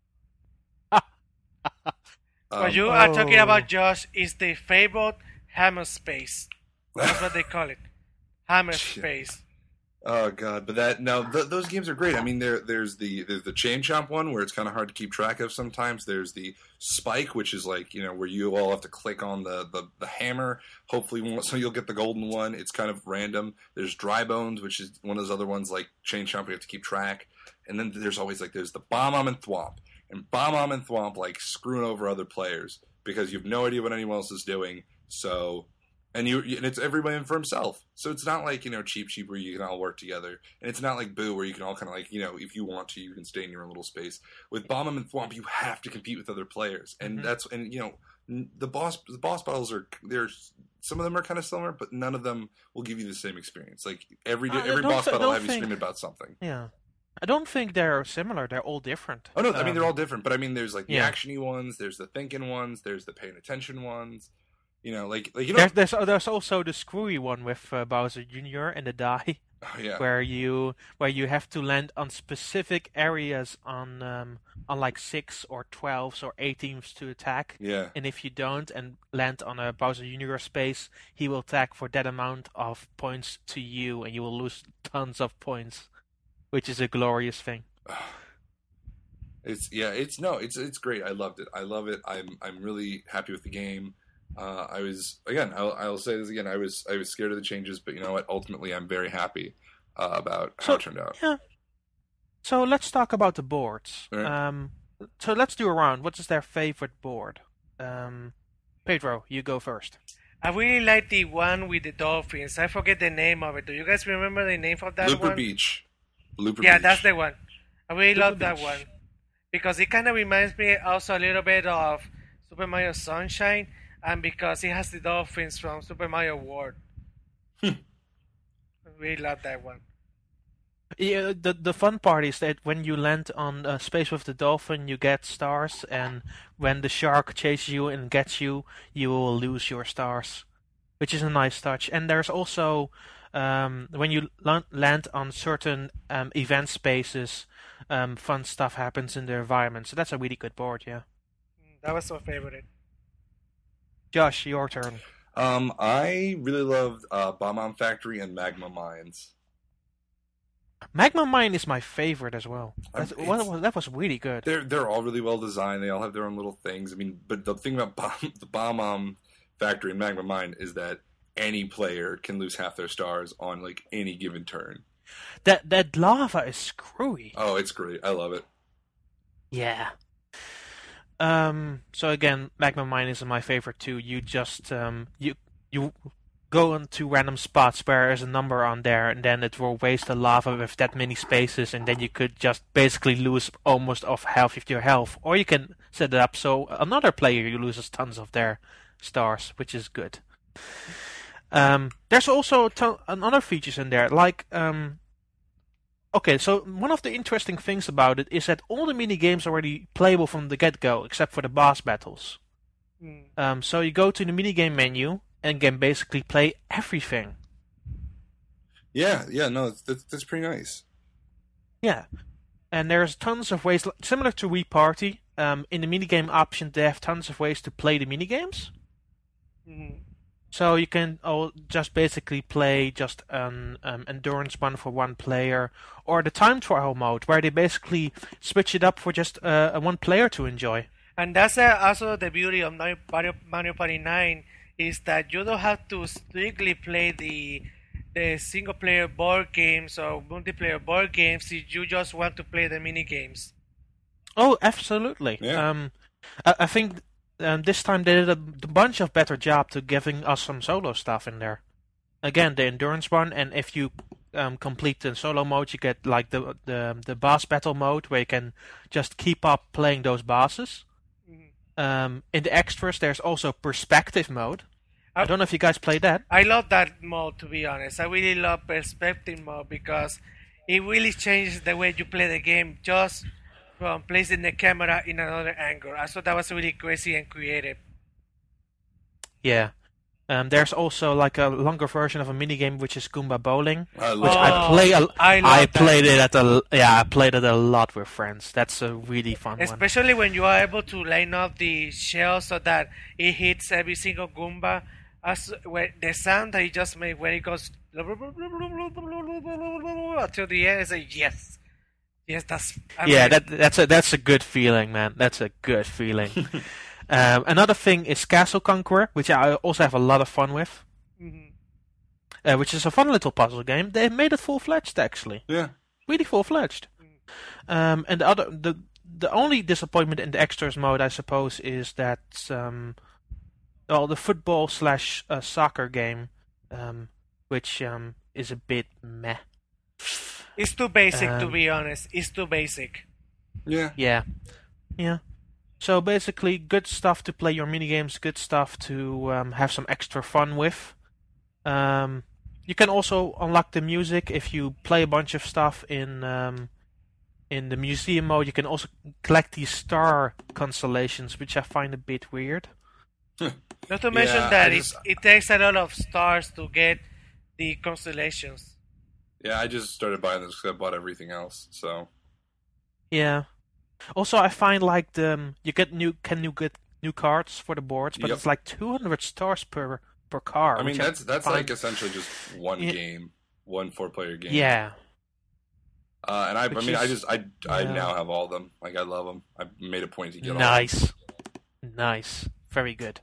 What you are talking about, Josh, is the fabled hammer space. That's what they call it. Hammer space. Oh god, but those games are great. I mean, there's the Chain Chomp one where it's kind of hard to keep track of sometimes. There's the Spike, which is like, you know, where you all have to click on the hammer. Hopefully, so you'll get the golden one. It's kind of random. There's Dry Bones, which is one of those other ones like Chain Chomp you have to keep track. And then there's always there's the Bomb and Thwomp, and Bomb and Thwomp like screwing over other players because you have no idea what anyone else is doing. So. And it's everybody for himself. So it's not like, you know, Cheap where you can all work together. And it's not like Boo where you can all kind of like, you know, if you want to, you can stay in your own little space. With Bomb and Thwomp, you have to compete with other players. And you know, the boss battles some of them are kind of similar, but none of them will give you the same experience. Like every boss battle will have you screaming about something. Yeah. I don't think they're similar. They're all different. Oh no, I mean they're all different. But I mean there's like the actiony ones, there's the thinking ones, there's the paying attention ones. You know, like you know, there's also the screwy one with Bowser Jr. and the die, where you have to land on specific areas on like 6 or 12s or 18s to attack. Yeah. And if you don't and land on a Bowser Jr. space, he will attack for that amount of points to you, and you will lose tons of points, which is a glorious thing. It's great. I loved it. I love it. I'm really happy with the game. I'll say this again. I was scared of the changes, but you know what? Ultimately, I'm very happy about how it turned out. Yeah. So let's talk about the boards. Right. So let's do a round. What is their favorite board? Pedro, you go first. I really like the one with the dolphins. I forget the name of it. Do you guys remember the name of that Looper one? Beach. Yeah, that's the one. I really love that one because it kind of reminds me also a little bit of Super Mario Sunshine. And because it has the dolphins from Super Mario World. I really love that one. Yeah, the fun part is that when you land on a space with the dolphin, you get stars, and when the shark chases you and gets you, you will lose your stars, which is a nice touch. And there's also, when you land on certain event spaces, fun stuff happens in the environment. So that's a really good board, yeah. That was my favorite. Josh, your turn. I really loved Bomb Factory and Magma Mines. Magma Mine is my favorite as well. That was really good. They're all really well designed. They all have their own little things. I mean, but the thing about the Bomb Factory and Magma Mine is that any player can lose half their stars on like any given turn. That lava is screwy. Oh, it's great. I love it. Yeah. So again, Magma Mine is my favorite too. You just you go into random spots where there's a number on there, and then it will waste the lava with that many spaces, and then you could just basically lose almost off half of your health. Or you can set it up so another player loses tons of their stars, which is good. There's also other features in there, like okay, so one of the interesting things about it is that all the mini games are already playable from the get-go, except for the boss battles. So you go to the minigame menu and can basically play everything. Yeah, no, that's pretty nice. Yeah, and there's tons of ways, similar to Wii Party. In the minigame option, they have tons of ways to play the minigames. So you can just basically play just an endurance one for one player, or the time trial mode, where they basically switch it up for just one player to enjoy. And that's also the beauty of Mario Party 9, is that you don't have to strictly play the single player board games or multiplayer board games if you just want to play the mini games. Oh, absolutely. Yeah. I think this time they did a bunch of better job to giving us some solo stuff in there. Again, the endurance one, and if you complete the solo mode, you get like the boss battle mode where you can just keep up playing those bosses. In the extras, there's also perspective mode. I don't know if you guys played that. I love that mode, to be honest. I really love perspective mode because it really changes the way you play the game just from placing the camera in another angle. I thought that was really crazy and creative. Yeah. There's also like a longer version of a minigame which is Goomba Bowling, I played it a lot with friends. That's a really fun one. Especially when you are able to line up the shells so that it hits every single Goomba. as when the sound that he just made when it goes till the end, is like yes, that's that's a good feeling, man. That's a good feeling. Another thing is Castle Conqueror, which I also have a lot of fun with. Which is a fun little puzzle game. They made it full-fledged, actually. Yeah. Really full-fledged. And the only disappointment in the extras mode, I suppose, is that the football / soccer game, which is a bit meh. It's too basic, to be honest. It's too basic. Yeah. Yeah. So basically, good stuff to play your minigames, good stuff to have some extra fun with. You can also unlock the music if you play a bunch of stuff in the museum mode. You can also collect these star constellations, which I find a bit weird. Not to mention that it takes a lot of stars to get the constellations. Yeah, I just started buying this because I bought everything else. So. Yeah. Also, I find like you get new cards for the boards, but it's like 200 stars per car. I mean, that's like essentially just one game, one 4-player game. Yeah. And I now have all of them. Like, I love them. I made a point to get all of them. Nice, very good.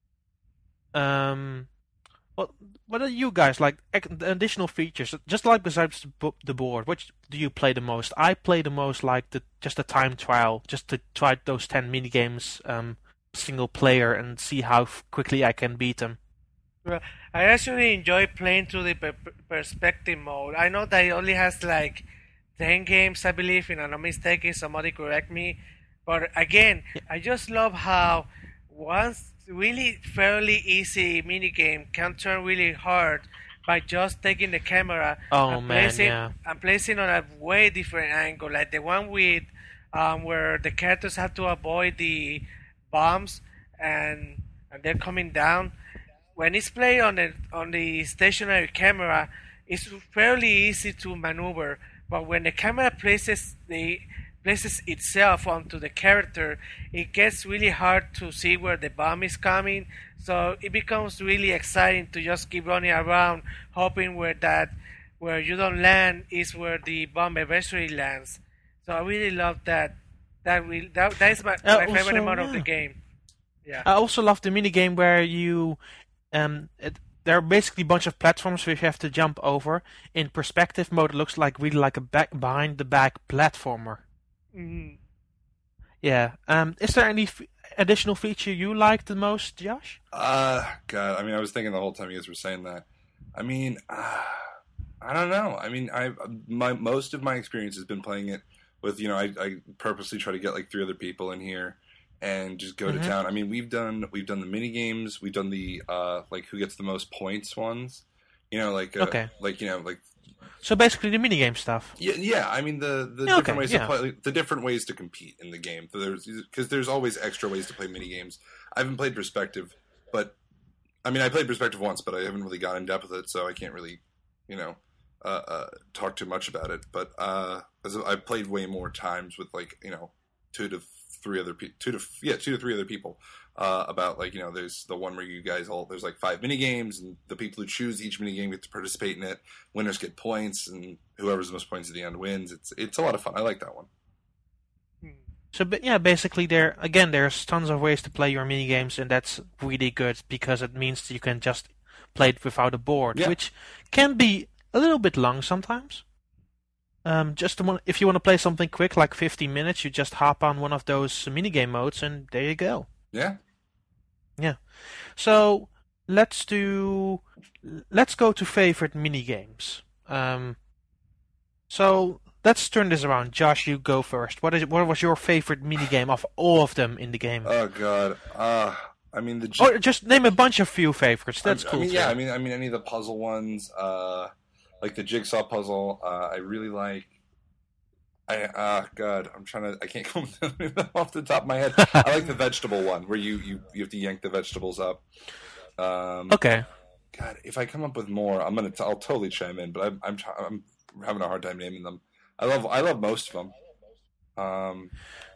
What are you guys like? Additional features, just like besides the board. Which do you play the most? I play the most like just a time trial, just to try those 10 mini games, single player, and see how quickly I can beat them. Well, I actually enjoy playing through the perspective mode. I know that it only has like 10 games, I believe, if I'm not mistaken. Somebody correct me. But again, I just love how once really fairly easy minigame can turn really hard by just taking the camera and placing on a way different angle, like the one with where the characters have to avoid the bombs and they're coming down. When it's played on the stationary camera, it's fairly easy to maneuver. But when the camera places itself onto the character, it gets really hard to see where the bomb is coming. So it becomes really exciting to just keep running around, hoping where you don't land is where the bomb eventually lands. So I really love that. That is my favorite mode of the game. Yeah. I also love the minigame where you there are basically a bunch of platforms which you have to jump over. In perspective mode, it looks like really like a behind the back platformer. Mm-hmm. Yeah. Is there any additional feature you like the most, Josh? God, I mean, I was thinking the whole time you guys were saying that. I mean, I don't know. I mean, most of my experience has been playing it with, I purposely try to get like 3 other people in here and just go to town. I mean, we've done the mini games, we've done the like who gets the most points ones. So basically the minigame stuff. Yeah. I mean the different ways to play, the different ways to compete in the game. Because there's always extra ways to play minigames. I haven't played Perspective, but I mean I played Perspective once, but I haven't really got in depth with it, so I can't really talk too much about it. But I've played way more times with 2 to 3 other people. About there's the one where you guys there's like 5 mini games, and the people who choose each mini game get to participate in it. Winners get points, and whoever's the most points at the end wins. It's a lot of fun. I like that one. So basically there's tons of ways to play your mini games, and that's really good because it means that you can just play it without a board, which can be a little bit long sometimes. If you want to play something quick, like 15 minutes, you just hop on one of those minigame modes, and there you go. Yeah. Yeah. So let's go to favorite minigames. So let's turn this around. Josh, you go first. What was your favorite minigame of all of them in the game? Oh God. I mean or just name a bunch of few favorites. That's cool. I mean any of the puzzle ones, like the jigsaw puzzle. I really like. God, I can't come off the top of my head. I like the vegetable one where you have to yank the vegetables up. Okay. God, if I come up with more, I'll totally chime in. But I'm having a hard time naming them. I love most of them.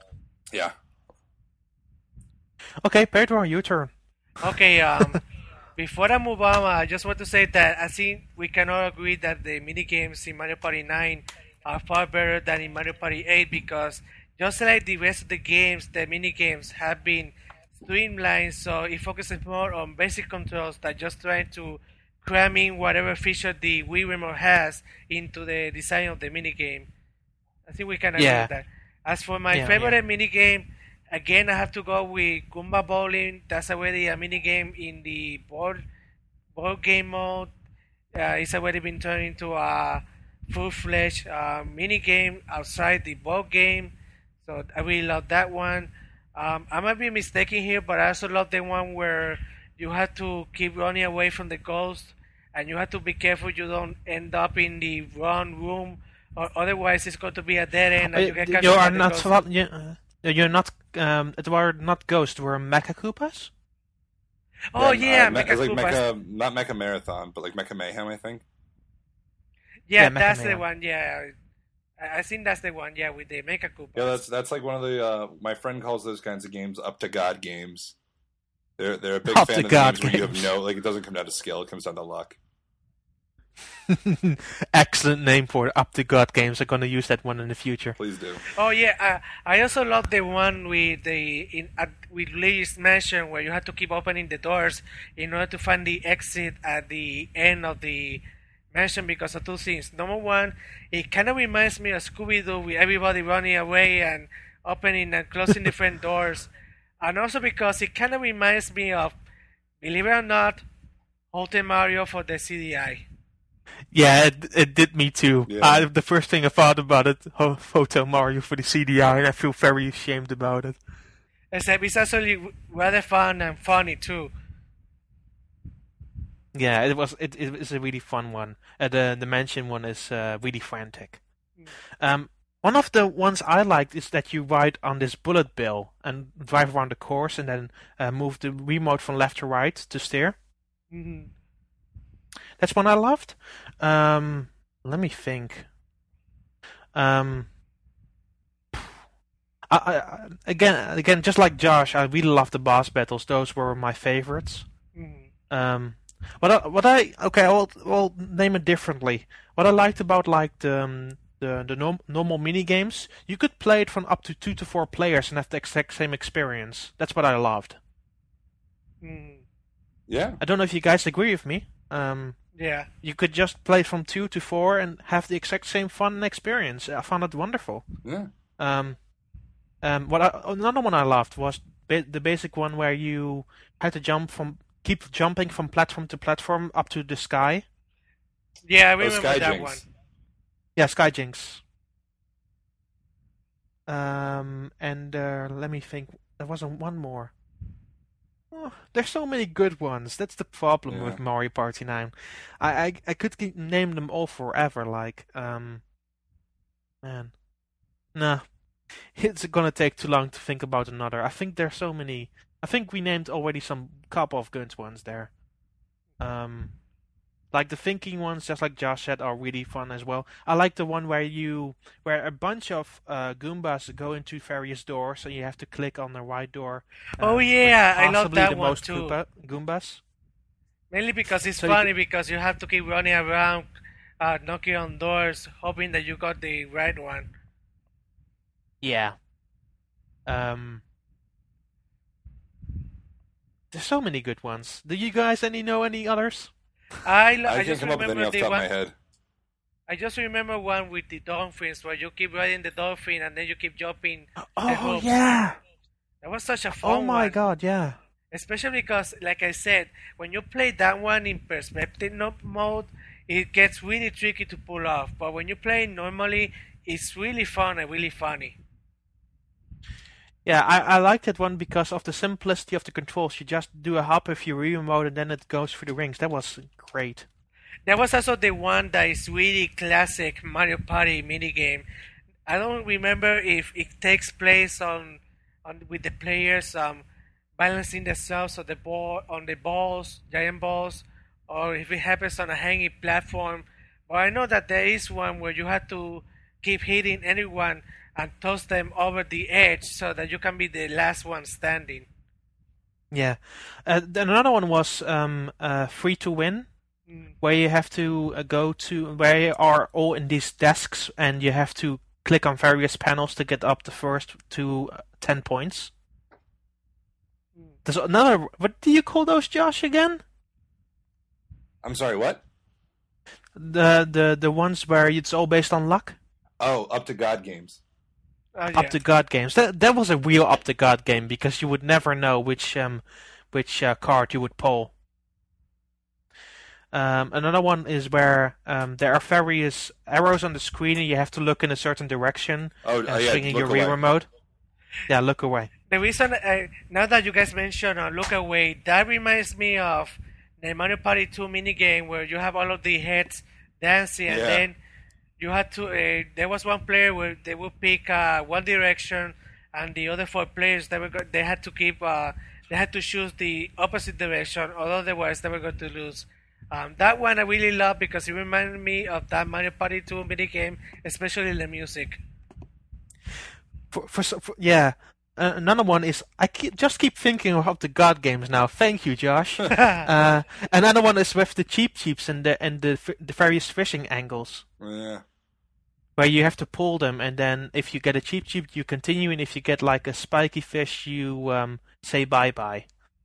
Yeah. Okay, Pedro, your turn. Okay. before I move on, I just want to say that I think we can all agree that the mini games in Mario Party 9 are far better than in Mario Party 8 because just like the rest of the games, the mini games have been streamlined, so it focuses more on basic controls than just trying to cram in whatever feature the Wii remote has into the design of the mini game. I think we can agree with that. As for my favorite mini game, again I have to go with Goomba Bowling. That's already a mini game in the board game mode. It's already been turned into a full-fledged mini game outside the board game. So I really love that one. I might be mistaken here, but I also love the one where you have to keep running away from the ghost, and you have to be careful you don't end up in the wrong room, or otherwise it's going to be a dead end. And you get you are not. You're not. It were not ghosts. Were Mecha Koopas? Oh yeah, Mecha Mecha Koopas. Mecha, not Mecha Marathon, but like Mecha Mayhem, I think. Yeah, that's the one. Yeah, I think that's the one. Yeah, with the Mecha Koopas. Yeah, that's like one of the. My friend calls those kinds of games up to God games. They're a big fan of games where you have no, like, it doesn't come down to skill, it comes down to luck. Excellent name for it. Up to God games. I'm gonna use that one in the future. Please do. Oh yeah, I also love the one with with Luigi's Mansion where you have to keep opening the doors in order to find the exit at the end of the mansion because of two things. Number one, it kind of reminds me of Scooby-Doo with everybody running away and opening and closing different doors. And also because it kind of reminds me of, believe it or not, Hotel Mario for the CDI. Yeah, it did me too. Yeah. The first thing I thought about it, Hotel Mario for the CDI, I feel very ashamed about it. Except it's actually rather fun and funny too. Yeah, it was a really fun one. The mansion one is really frantic. One of the ones I liked is that you ride on this bullet bill and drive around the course and then move the remote from left to right to steer. Mm-hmm. That's one I loved. Let me think. Again, just like Josh, I really loved the boss battles. Those were my favorites. Mm-hmm. I'll name it differently. What I liked about like the normal mini games, you could play it from up to 2 to 4 players and have the exact same experience. That's what I loved. Mm-hmm. Yeah. I don't know if you guys agree with me. Yeah. You could just play from 2 to 4 and have the exact same fun and experience. I found it wonderful. Yeah. Another one I loved was the basic one where you had to keep jumping from platform to platform up to the sky. Yeah, I remember Sky that Jinx. one. Yeah, Skyjinx. Let me think. There was one more. Oh, there's so many good ones. That's the problem with Mario Party 9. I could name them all forever. Like, man, nah, it's gonna take too long to think about another. I think there's so many. I think we named already some couple of good ones there. Like the thinking ones, just like Josh said, are really fun as well. I like the one where a bunch of Goombas go into various doors, so you have to click on the right door. Oh yeah, I love Possibly that the one most too. Goombas. Mainly because it's So funny because you have to keep running around, knocking on doors, hoping that you got the right one. Yeah. There's so many good ones. Do you guys know any others? I I can't just come up with any remember off the the top of my one. head. I just remember one with the dolphins where you keep riding the dolphin and then you keep jumping. the Oh hoops. yeah! That was such a fun Oh my one. god, yeah. Especially because, like I said, when you play that one in perspective mode, it gets really tricky to pull off. But when you play it normally, it's really fun and really funny. Yeah, I like that one because of the simplicity of the controls. You just do a hop with your remote and then it goes through the rings. That was great. There was also the one that is really classic Mario Party minigame. I don't remember if it takes place on with the players balancing themselves on the balls, giant balls, or if it happens on a hanging platform. But I know that there is one where you have to keep hitting anyone and toss them over the edge so that you can be the last one standing. Yeah. Then another one was Free to Win, where you have to go to where you are all in these desks, and you have to click on various panels to get up the first to 10 points. There's another. What do you call those, Josh? Again? I'm sorry, what? The ones where it's all based on luck. Oh, Up to God games. Yeah. Up to God games. That was a real up to God game because you would never know which card you would pull. Another one is where there are various arrows on the screen and you have to look in a certain direction. Yeah, swinging look your away. Wii remote. Yeah, look away. The reason, now that you guys mentioned Look Away, that reminds me of the Mario Party 2 minigame where you have all of the heads dancing, and Yeah. then you had to. There was one player where they would pick one direction, and the other 4 players they had to keep. They had to choose the opposite direction, or otherwise they were going to lose. That one I really love because it reminded me of that Mario Party 2 minigame, especially the music. Yeah. Another one is just keep thinking of the God games now. Thank you, Josh. Another one is with the cheeps and the various fishing angles, Yeah. where you have to pull them, and then if you get a cheap, you continue, and if you get like a spiky fish, you say bye bye.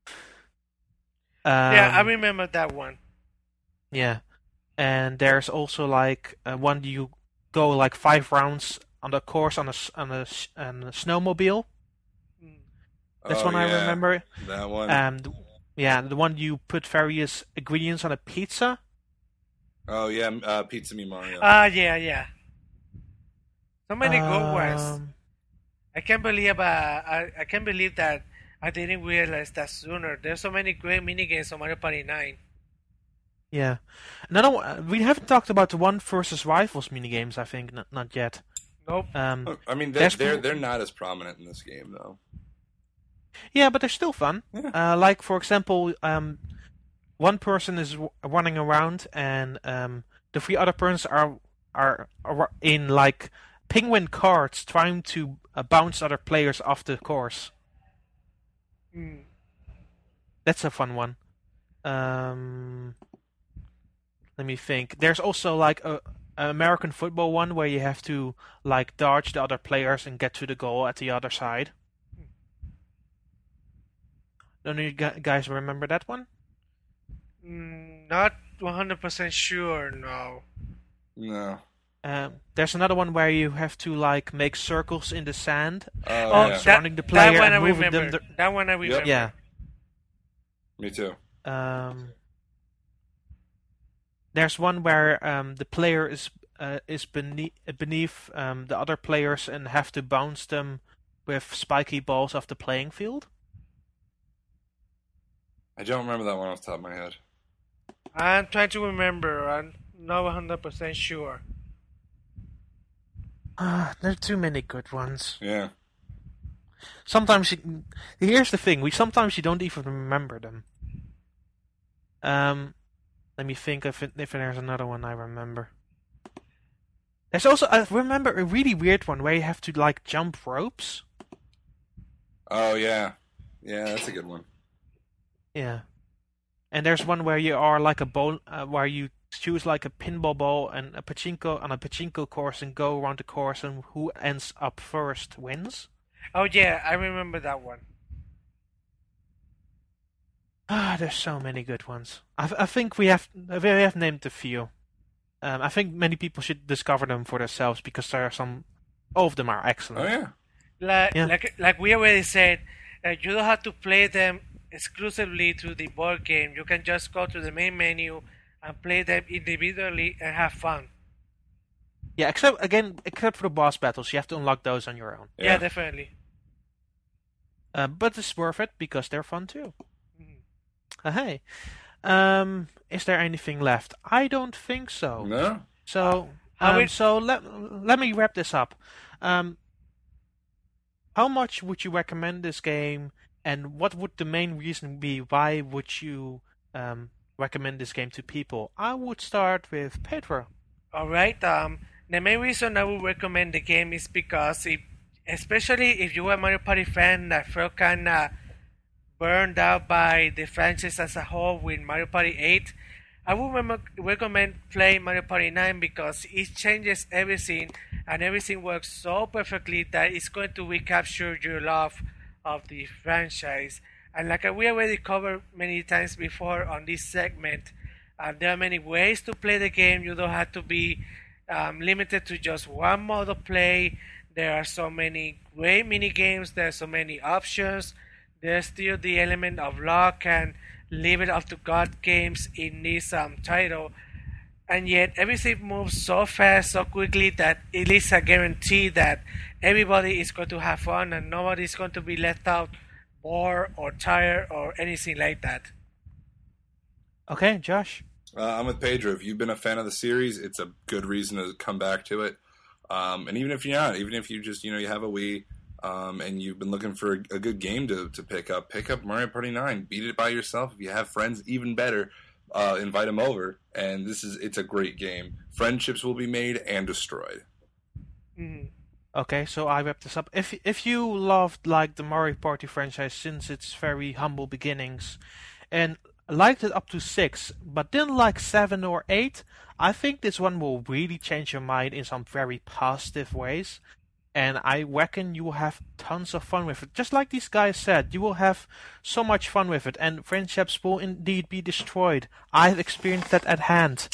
Yeah, I remember that one. Yeah, and there's also like one you go like 5 rounds on the course on a snowmobile. That's one I remember. That one. Yeah, the one you put various ingredients on a pizza. Oh yeah, Pizza Me Mario. Yeah. So many good ones. I can't believe I can't believe that I didn't realize that sooner. There's so many great minigames on Mario Party 9. Yeah, another one, we haven't talked about the One versus Rivals minigames. I think not yet. Nope. I mean, there's- they're not as prominent in this game though. Yeah, but they're still fun. Yeah. Like for example, one person is running around, and the 3 other persons are in like penguin carts trying to bounce other players off the course. That's a fun one. Let me think. There's also like a American football one where you have to like dodge the other players and get to the goal at the other side. Don't you guys remember that one? Not 100% sure, no. No. There's another one where you have to like make circles in the sand, Yeah. surrounding the player that one I and moving remember. them. That one I remember. Yeah. Me too. There's one where the player is beneath the other players and have to bounce them with spiky balls off the playing field. I don't remember that one off the top of my head. I'm trying to remember. I'm not 100% sure. There are too many good ones. Yeah. Sometimes here's the thing: sometimes you don't even remember them. Let me think if there's another one I remember. There's also I remember a really weird one where you have to like jump ropes. Oh yeah. Yeah, that's a good one. Yeah, and there's one where you are like a ball, where you choose like a pinball ball and a pachinko course and go around the course, and who ends up first wins. Oh yeah, I remember that one. There's so many good ones. I think we have named a few. I think many people should discover them for themselves because there are some. All of them are excellent. Oh yeah. Like we already said, you don't have to play them exclusively through the board game. You can just go to the main menu and play them individually and have fun. Yeah, except for the boss battles, you have to unlock those on your own. Yeah, definitely. But it's worth it because they're fun too. Hey, is there anything left? I don't think so. No. So, let me wrap this up. How much would you recommend this game, and what would the main reason be? Why would you recommend this game to people? I would start with Pedro. All right. The main reason I would recommend the game is because, especially if you're a Mario Party fan that felt kind of burned out by the franchise as a whole with Mario Party 8, I would recommend playing Mario Party 9 because it changes everything and everything works so perfectly that it's going to recapture your love of the franchise. And like we already covered many times before on this segment, there are many ways to play the game. You don't have to be limited to just one mode of play. There are so many great mini games. There are so many options. There's still the element of luck and leave it up to God games in this title. And yet everything moves so fast, so quickly that it is a guarantee that everybody is going to have fun and nobody is going to be left out, bored or tired or anything like that. Okay, Josh. I'm with Pedro. If you've been a fan of the series, it's a good reason to come back to it. And even if you're not, even if you just you have a Wii and you've been looking for a good game to pick up Mario Party 9. Beat it by yourself. If you have friends, even better. Invite them over, and it's a great game. Friendships will be made and destroyed. Mm-hmm. Okay, so I wrap this up. If you loved the Mario Party franchise since its very humble beginnings, and liked it up to 6, but didn't like 7 or 8, I think this one will really change your mind in some very positive ways. And I reckon you will have tons of fun with it. Just like these guys said, you will have so much fun with it, and friendships will indeed be destroyed. I've experienced that at hand.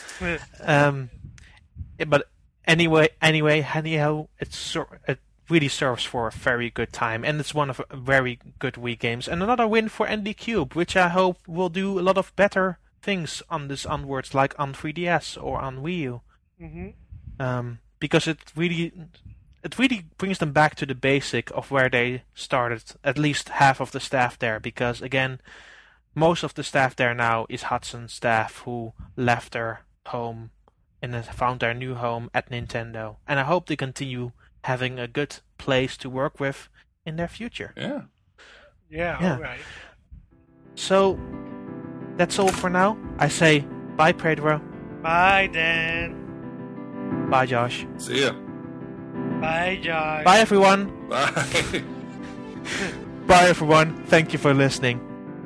But anyway, anyhow, it really serves for a very good time, and it's one of very good Wii games. And another win for Andy Cube, which I hope will do a lot of better things on this onwards, like on 3DS or on Wii U. Mm-hmm. Because it really brings them back to the basic of where they started, at least half of the staff there, because again, most of the staff there now is Hudson staff who left their home and found their new home at Nintendo. And I hope they continue having a good place to work with in their future. Yeah, all right. So, that's all for now. I say bye, Pedro. Bye, Dan. Bye, Josh. See ya. Bye, Josh. Bye, everyone. Bye. Bye, everyone. Thank you for listening.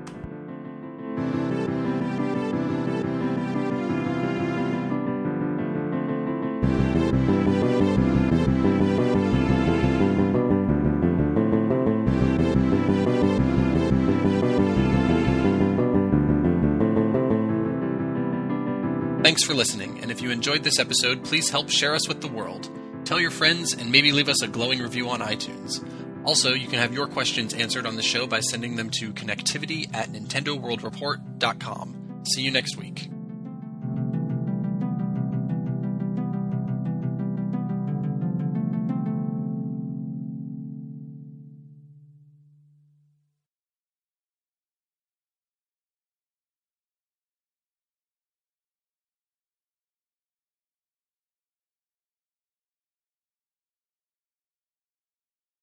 Thanks for listening, and if you enjoyed this episode, please help share us with the world. Tell your friends, and maybe leave us a glowing review on iTunes. Also, you can have your questions answered on the show by sending them to connectivity@nintendoworldreport.com. See you next week.